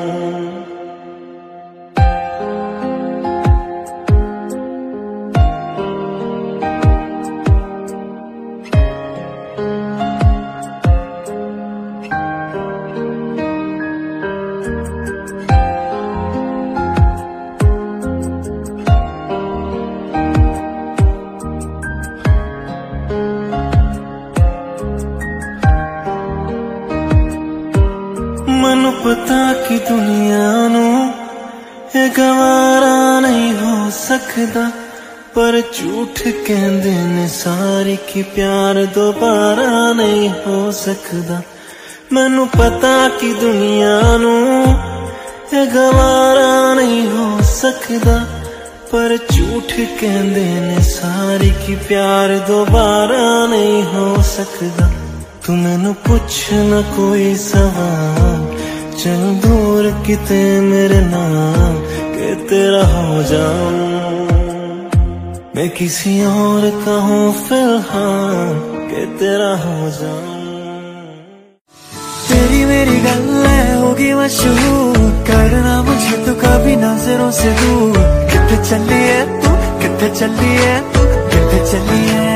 ਮੈਨੂੰ ਪਤਾ ਕਿ ਦੁਨੀਆ ਨੂੰ ਇਹ ਗਵਾਰਾ ਨਹੀਂ ਹੋ ਸਕਦਾ, ਪਰ ਝੂਠ ਕਹਿੰਦੇ ਨੇ ਸਾਰੇ ਕਿ ਪਿਆਰ ਦੁਬਾਰਾ ਨਹੀਂ ਹੋ ਸਕਦਾ। ਮੈਨੂੰ ਪਤਾ ਕਿ ਦੁਨੀਆ ਨੂੰ ਇਹ ਗਵਾਰਾ ਨਹੀਂ ਹੋ ਸਕਦਾ, ਪਰ ਝੂਠ ਕਹਿੰਦੇ ਨੇ ਸਾਰੇ ਕਿ ਪਿਆਰ ਦੁਬਾਰਾ ਨਹੀਂ ਹੋ ਸਕਦਾ। तू मैनू पुछ न कोई सवाल, चल दूर किते मेरे नाम कि तेरा हो जाऊं, मैं किसी और का हूँ फिलहाल कि तेरा हो जाऊं। तेरी मेरी गल्ले होगी मशहूर, करना मुझे तो कभी नजरों से दूर। किथे चली है तू, किथे चली है तू, किथे चली है,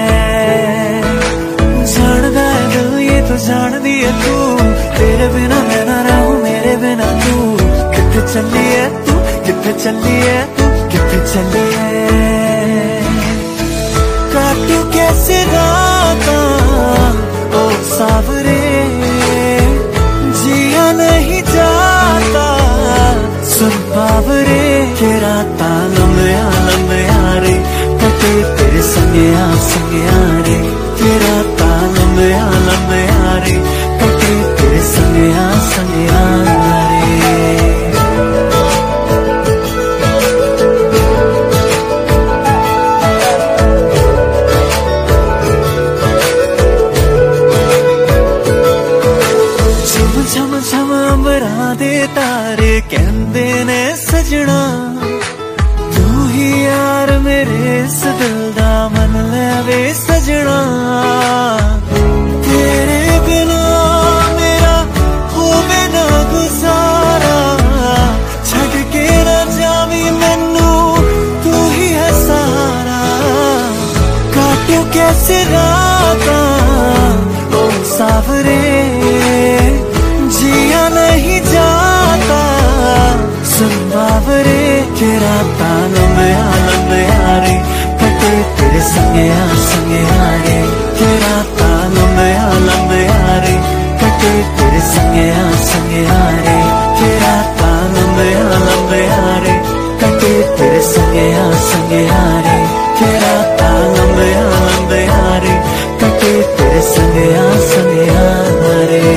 जानदा है दिल ये तो जानदी है तू, तेरे बिना मैं ना रहूं मेरे बिना तू। किथे चली है तू, किथे चली है तू, किथे चली है, काटू कैसे राता ओ सावरे, जिया नहीं जाता सुन बावरे, के राता लंबिया लंबिया रे, कटे तेरे संगिया संगिया रे, के राता लंबिया लंबिया रे, कटे तेरे संगिया संगिया रे। झम झम झम अंबरां दे तारे कहंदे ने सजना, तू ही यार मेरे इस दिल दा मन लैवे सजना। तेरे बिना मेरा होवे ना गुजारा, छड़ के ना जावी मैनू तू ही है सहारा। काटू कैसे राता ओ सावरे, जिया नहीं जाता सुन बावरे, के राता लंबिया लंबिया रे, कटे तेरे संगिया संगिया रे, के राता लंबिया लंबिया रे, कटे तेरे संगिया संगिया रे, के राता लंबिया लंबिया रे, कटे तेरे संगिया संगिया रे, के राता लंबिया लंबिया रे, कटे तेरे संगिया संगिया रे।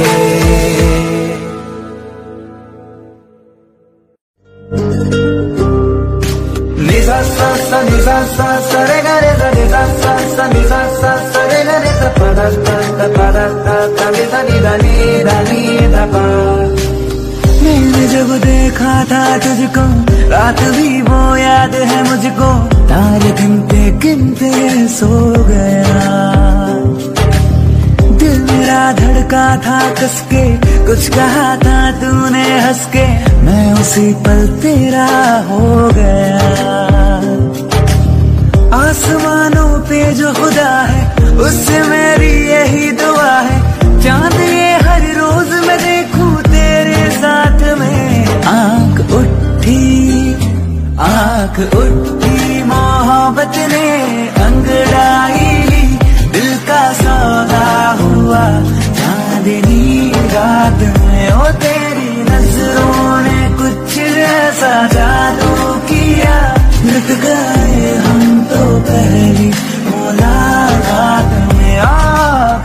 Nisa sa sa nisa sa sa re ga re sa nisa sa sa nisa sa sa re ga re sa pa da da da pa da da da ni da ni da ni da ni da pa। मैंने जब देखा था तुझको रात भी वो याद है मुझको, तारे गिनते गिनते सो गया, दिल मेरा धड़का था कसके, कुछ कहा था तूने हंस के, मैं उसी पल तेरा हो गया। आसमानों पे जो खुदा है उससे मेरी यही दुआ है, चांद ये हर रोज मैं देखूं तेरे साथ में। आंख उठी आंख उठी मोहब्बत ने अंगड़ाई ली, दिल का सौदा हुआ चांदनी रात में। ओ तेरी नजरों ने कुछ ऐसा जादू किया, लुट गए हम तो पहली मुलाकात में। आ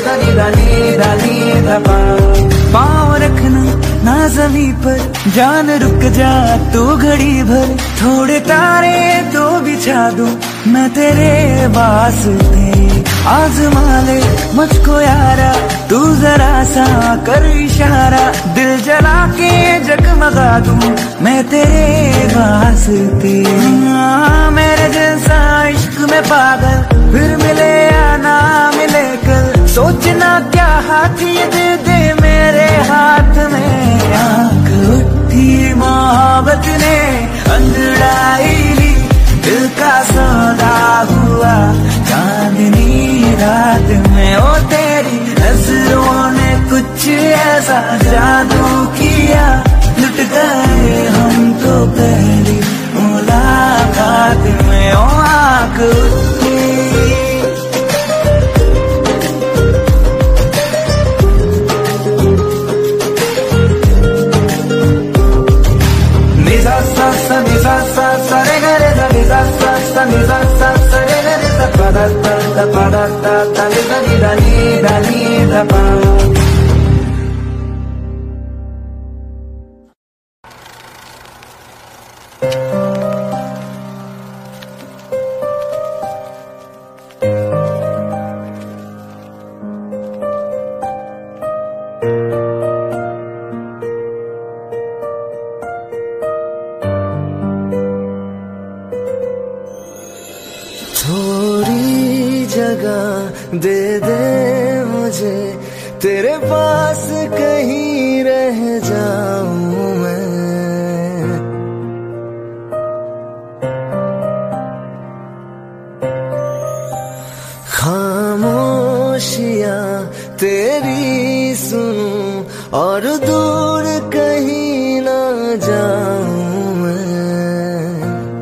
नी दा नी दा नी दा पा। पाँव रखना ना जमीन पर, जान रुक जा तू घड़ी भर, थोड़े तारे तो बिछा दूं मैं तेरे वास्ते। आजमा ले मुझको यारा, तू जरा सा कर इशारा, दिल जला के जगमगा दूं मैं तेरे वास्ते। मेरे जैसा इश्क में पागल फिर मिले या ना मिले कल, सोचना क्या हाथ ये दे दे मेरे हाथ में। आँख उठी मोहब्बत ने अंगड़ाई ली, दिल का सौदा हुआ चांदनी रात में। ओ तेरी नजरों ने कुछ ऐसा जादू किया, लुट गए हम तो पहली मुलाकात में। ओ आँख उठी निजा सा सा निजा सा सा रे गे रे दा निजा सा सा निजा सा सा रे गे रे दा पा दा ता दा पा दा ता ता नी दा नी दा नी दा नी दा पा। थोड़ी जगह दे दे मुझे, तेरे पास कहीं रह जाऊं मैं। खामोशियां तेरी सुनूं और दूर कहीं ना जाऊं मैं।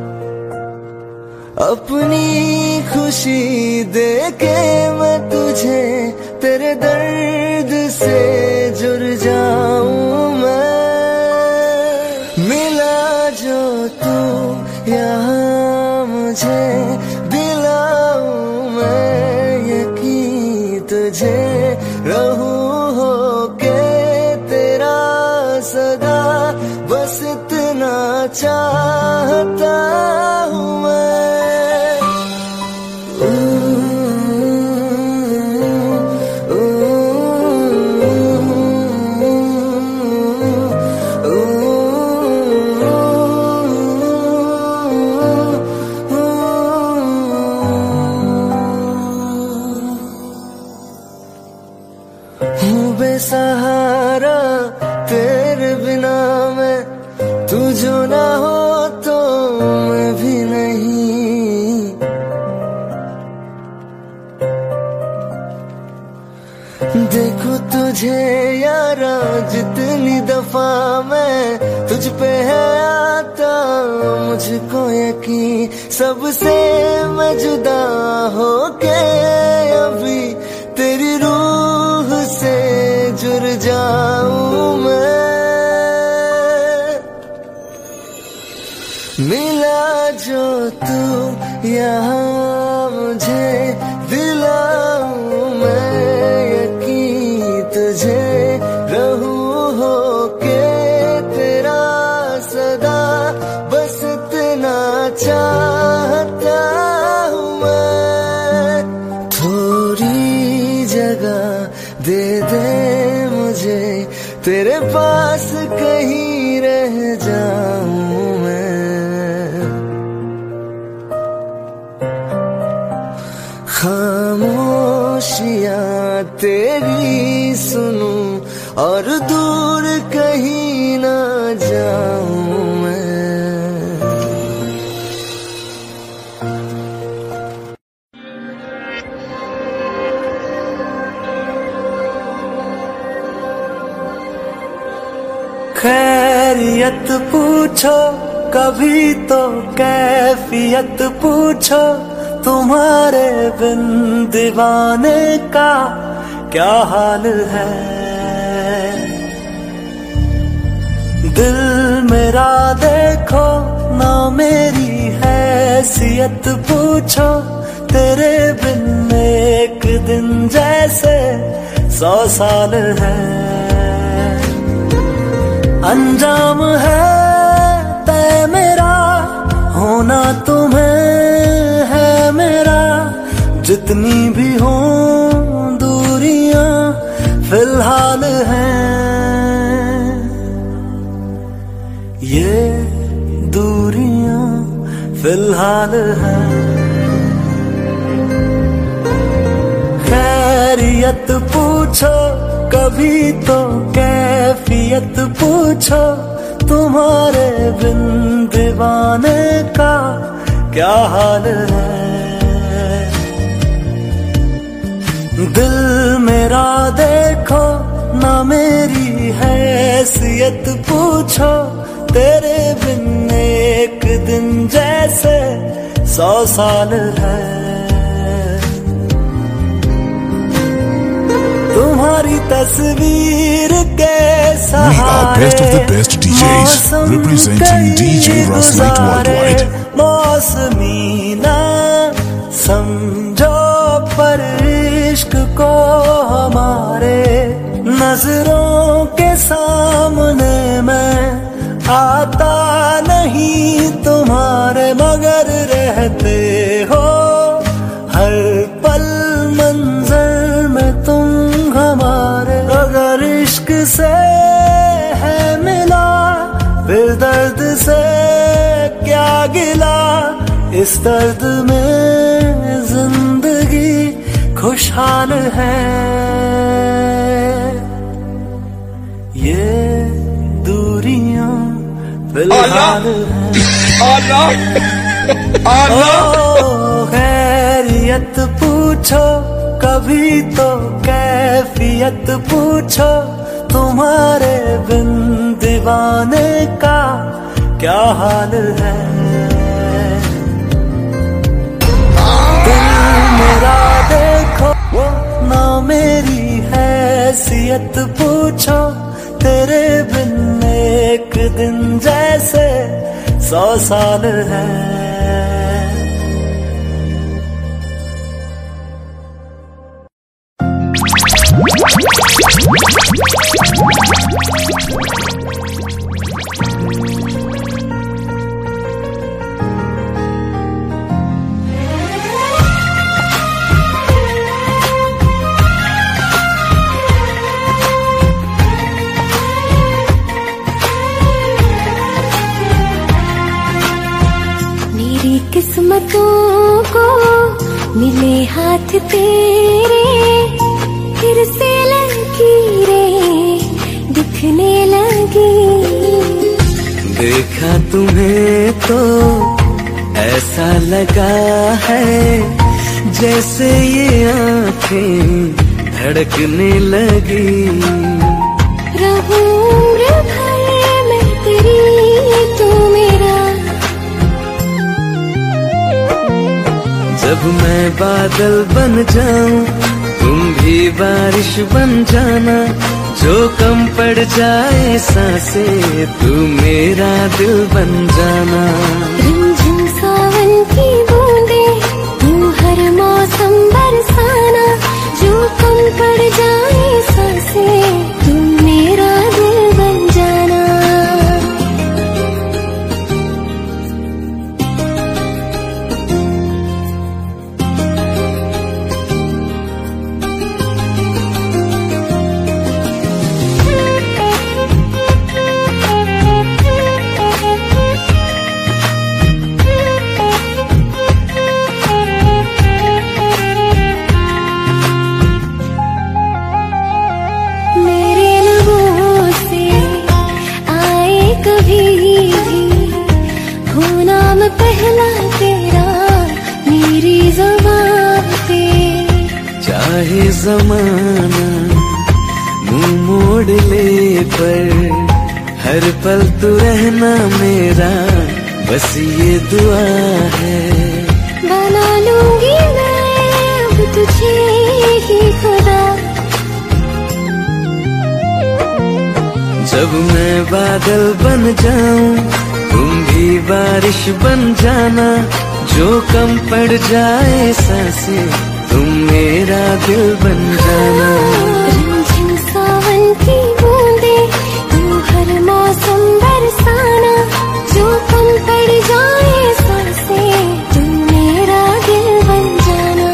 अपनी खुशी दे के मैं तुझे तेरे दर्द से जुड़ जाऊं मैं। मिला जो तू यहाँ मुझे दिलाऊं मैं यकीन तुझे, रहूं होके तेरा सदा, बस इतना चाहता हूँ मैं। बेसहारा तेरे बिना मैं, तू जो ना हो तो मैं भी नहीं। देखो तुझे यारा जितनी दफा मैं तुझ पे है आता, मुझको यकीन सबसे मैं जुदा होके अभी तेरी रूह से जुड़ जाऊं मैं। मिला जो तू यहाँ मुझे दिलाऊं मैं यकीन तुझे, रहूं होके तेरा सदा, बस इतना चाहता हूँ मैं। थोड़ी जगह दे दे मुझे, तेरे पास कहीं रह जाऊं मैं। खामोशियां तेरी सुनूं और दूर कहीं ना जाऊं मैं। खैरियत पूछो कभी तो कैफियत पूछो, तुम्हारे बिन दीवाने का क्या हाल है। दिल मेरा देखो ना मेरी हैसियत पूछो, तेरे बिन एक दिन जैसे सौ साल है। अंजाम है तय मेरा, होना तुम्हें है मेरा। जितनी भी हो दूरियां फिलहाल हैं, ये दूरियां फिलहाल हैं। खैरियत पूछो कभी तो कैफियत पूछो, तुम्हारे बिन दीवाने का क्या हाल है। दिल मेरा देखो ना मेरी हैसियत पूछो, तेरे बिन एक दिन जैसे सौ साल है। तुम्हारी तस्वीर के We are best of the best D Js representing D J Ruslight worldwide. मौसमी ना समझो पर इश्क को हमारे, नजरों के सामने मैं आता नहीं तुम्हारे, मगर रहते हो हर पल मंजर में तुम हमारे। अगर इश्क से है मिला फिर दर्द से क्या गिला, इस दर्द में जिंदगी खुशहाल है। ये दूरियां फिलहाल हैं। ओ खैरियत पूछो कभी तो कैफियत पूछो, तुम्हारे बिन दीवाने का क्या हाल है। दिल मेरा देखो ना मेरी हैसियत पूछो, तेरे बिन एक दिन जैसे सौ साल है। मेरी किस्मतों को मिले हाथ तेरे, फिर से लकीरें दिखने लगी। देखा तुम्हें तो ऐसा लगा है जैसे ये आंखें धड़कने लगी। रहूं उम्र भर मैं तेरी तू मेरा, जब मैं बादल बन जाऊं तुम भी बारिश बन जाना, जो कम पड़ जाए सांसें तू मेरा दिल बन जाना। रिमझिम सावन की बूंदे तू हर मौसम बरसाना, जो कम पड़ जाए सांसें तू मेरा दिल बन जाना। पहला तेरा मेरी ज़बान पे, चाहे जमाना मुंह मोड़ ले पर हर पल तू रहना मेरा, बस ये दुआ है। बना लूंगी मैं अब तुझे ही खुदा, जब मैं बादल बन जाऊं तुम भी बारिश बन जाना, जो कम पड़ जाए सांसें तुम मेरा दिल बन जाना। रिमझिम सावन की बूंदे तू हर मौसम बरसाना, जो कम पड़ जाए सांसें तुम मेरा दिल बन जाना।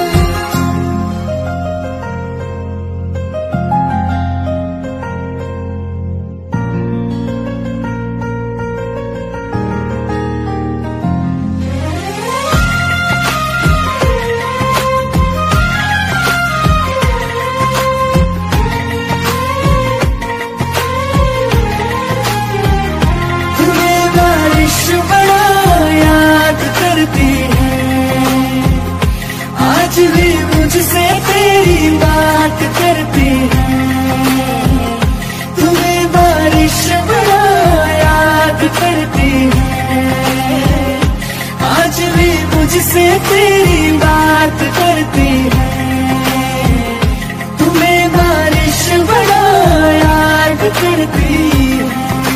आज भी मुझसे तेरी बात करती है, तुम्हें बारिश बड़ा याद करती है। आज भी मुझसे तेरी बात करती है, तुम्हें बारिश बड़ा याद करती है।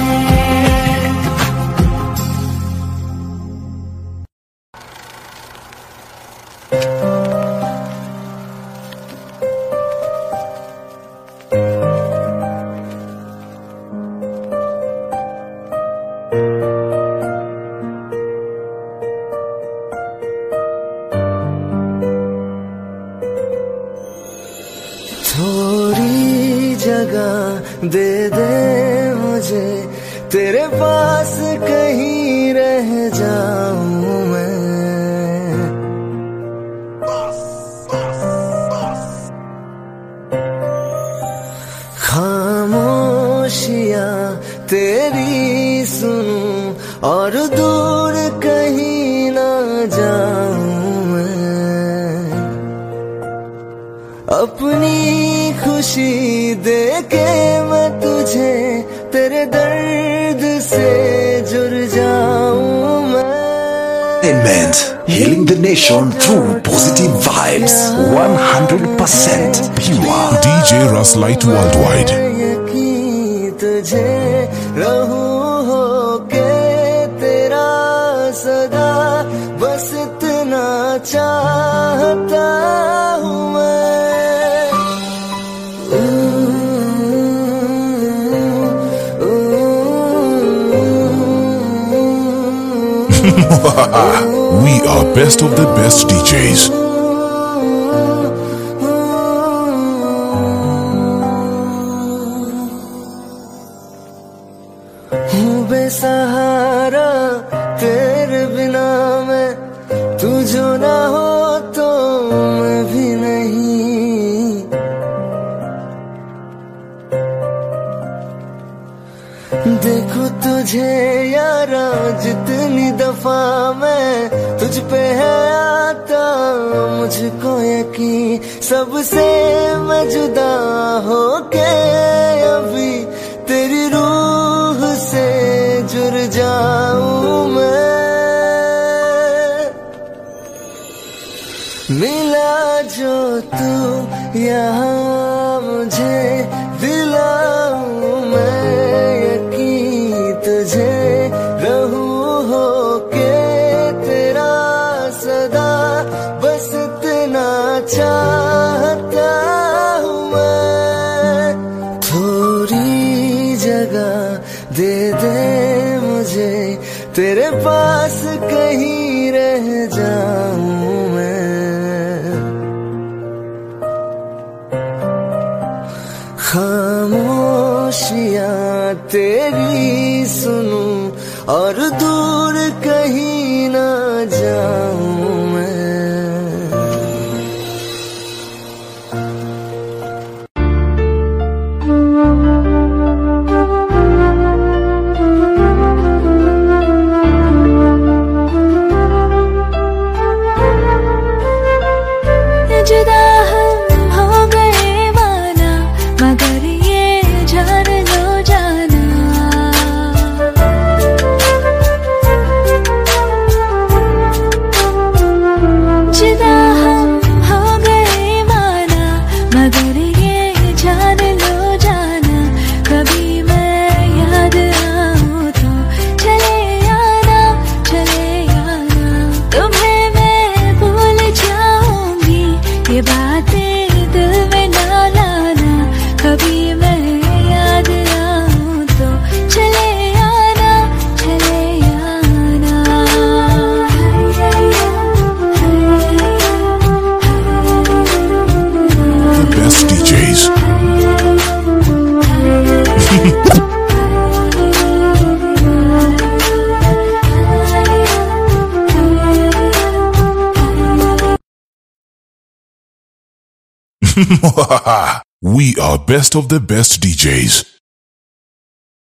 थोड़ी जगह दे दे मुझे, तेरे पास कहीं रह जाऊं मैं। खामोशियां तेरी सुनूं और दूर कहीं ना जाऊं मैं। अपनी खुशी देके मैं तुझे तेरे दर्द से जुड़ जाऊं मैं। Healing the nation through positive vibes, one hundred percent pure. D J Ruslight Worldwide. यकीन तुझे रहूं होके तेरा सदा, बस इतना चाहता हूँ मैं। We are best of the best D Js. हूँ बेसहारा तेरे बिना मैं, तू जो ना हो तो मैं भी नहीं। देखो तुझे यारा जितनी दफा मैं तुझ पे है आता, मुझको यकीन सबसे मैं जुदा होके अभी तेरी रूह से जुड़ जाऊं मैं। मिला जो तू यहाँ मुझे दिलाऊं मैं यकीन तुझे रहूं होके तेरा सदा, बस इतना चाहता हूँ मैं। थोड़ी जगह दे दे मुझे, तेरे पास कहीं रह जाऊं मैं। खामोशियां तेरी सुनूं और दूर कहीं ना जाऊं मैं। जुदा हम हो गए माना, मगर ये जान लो जाना, We are best of the best D Js.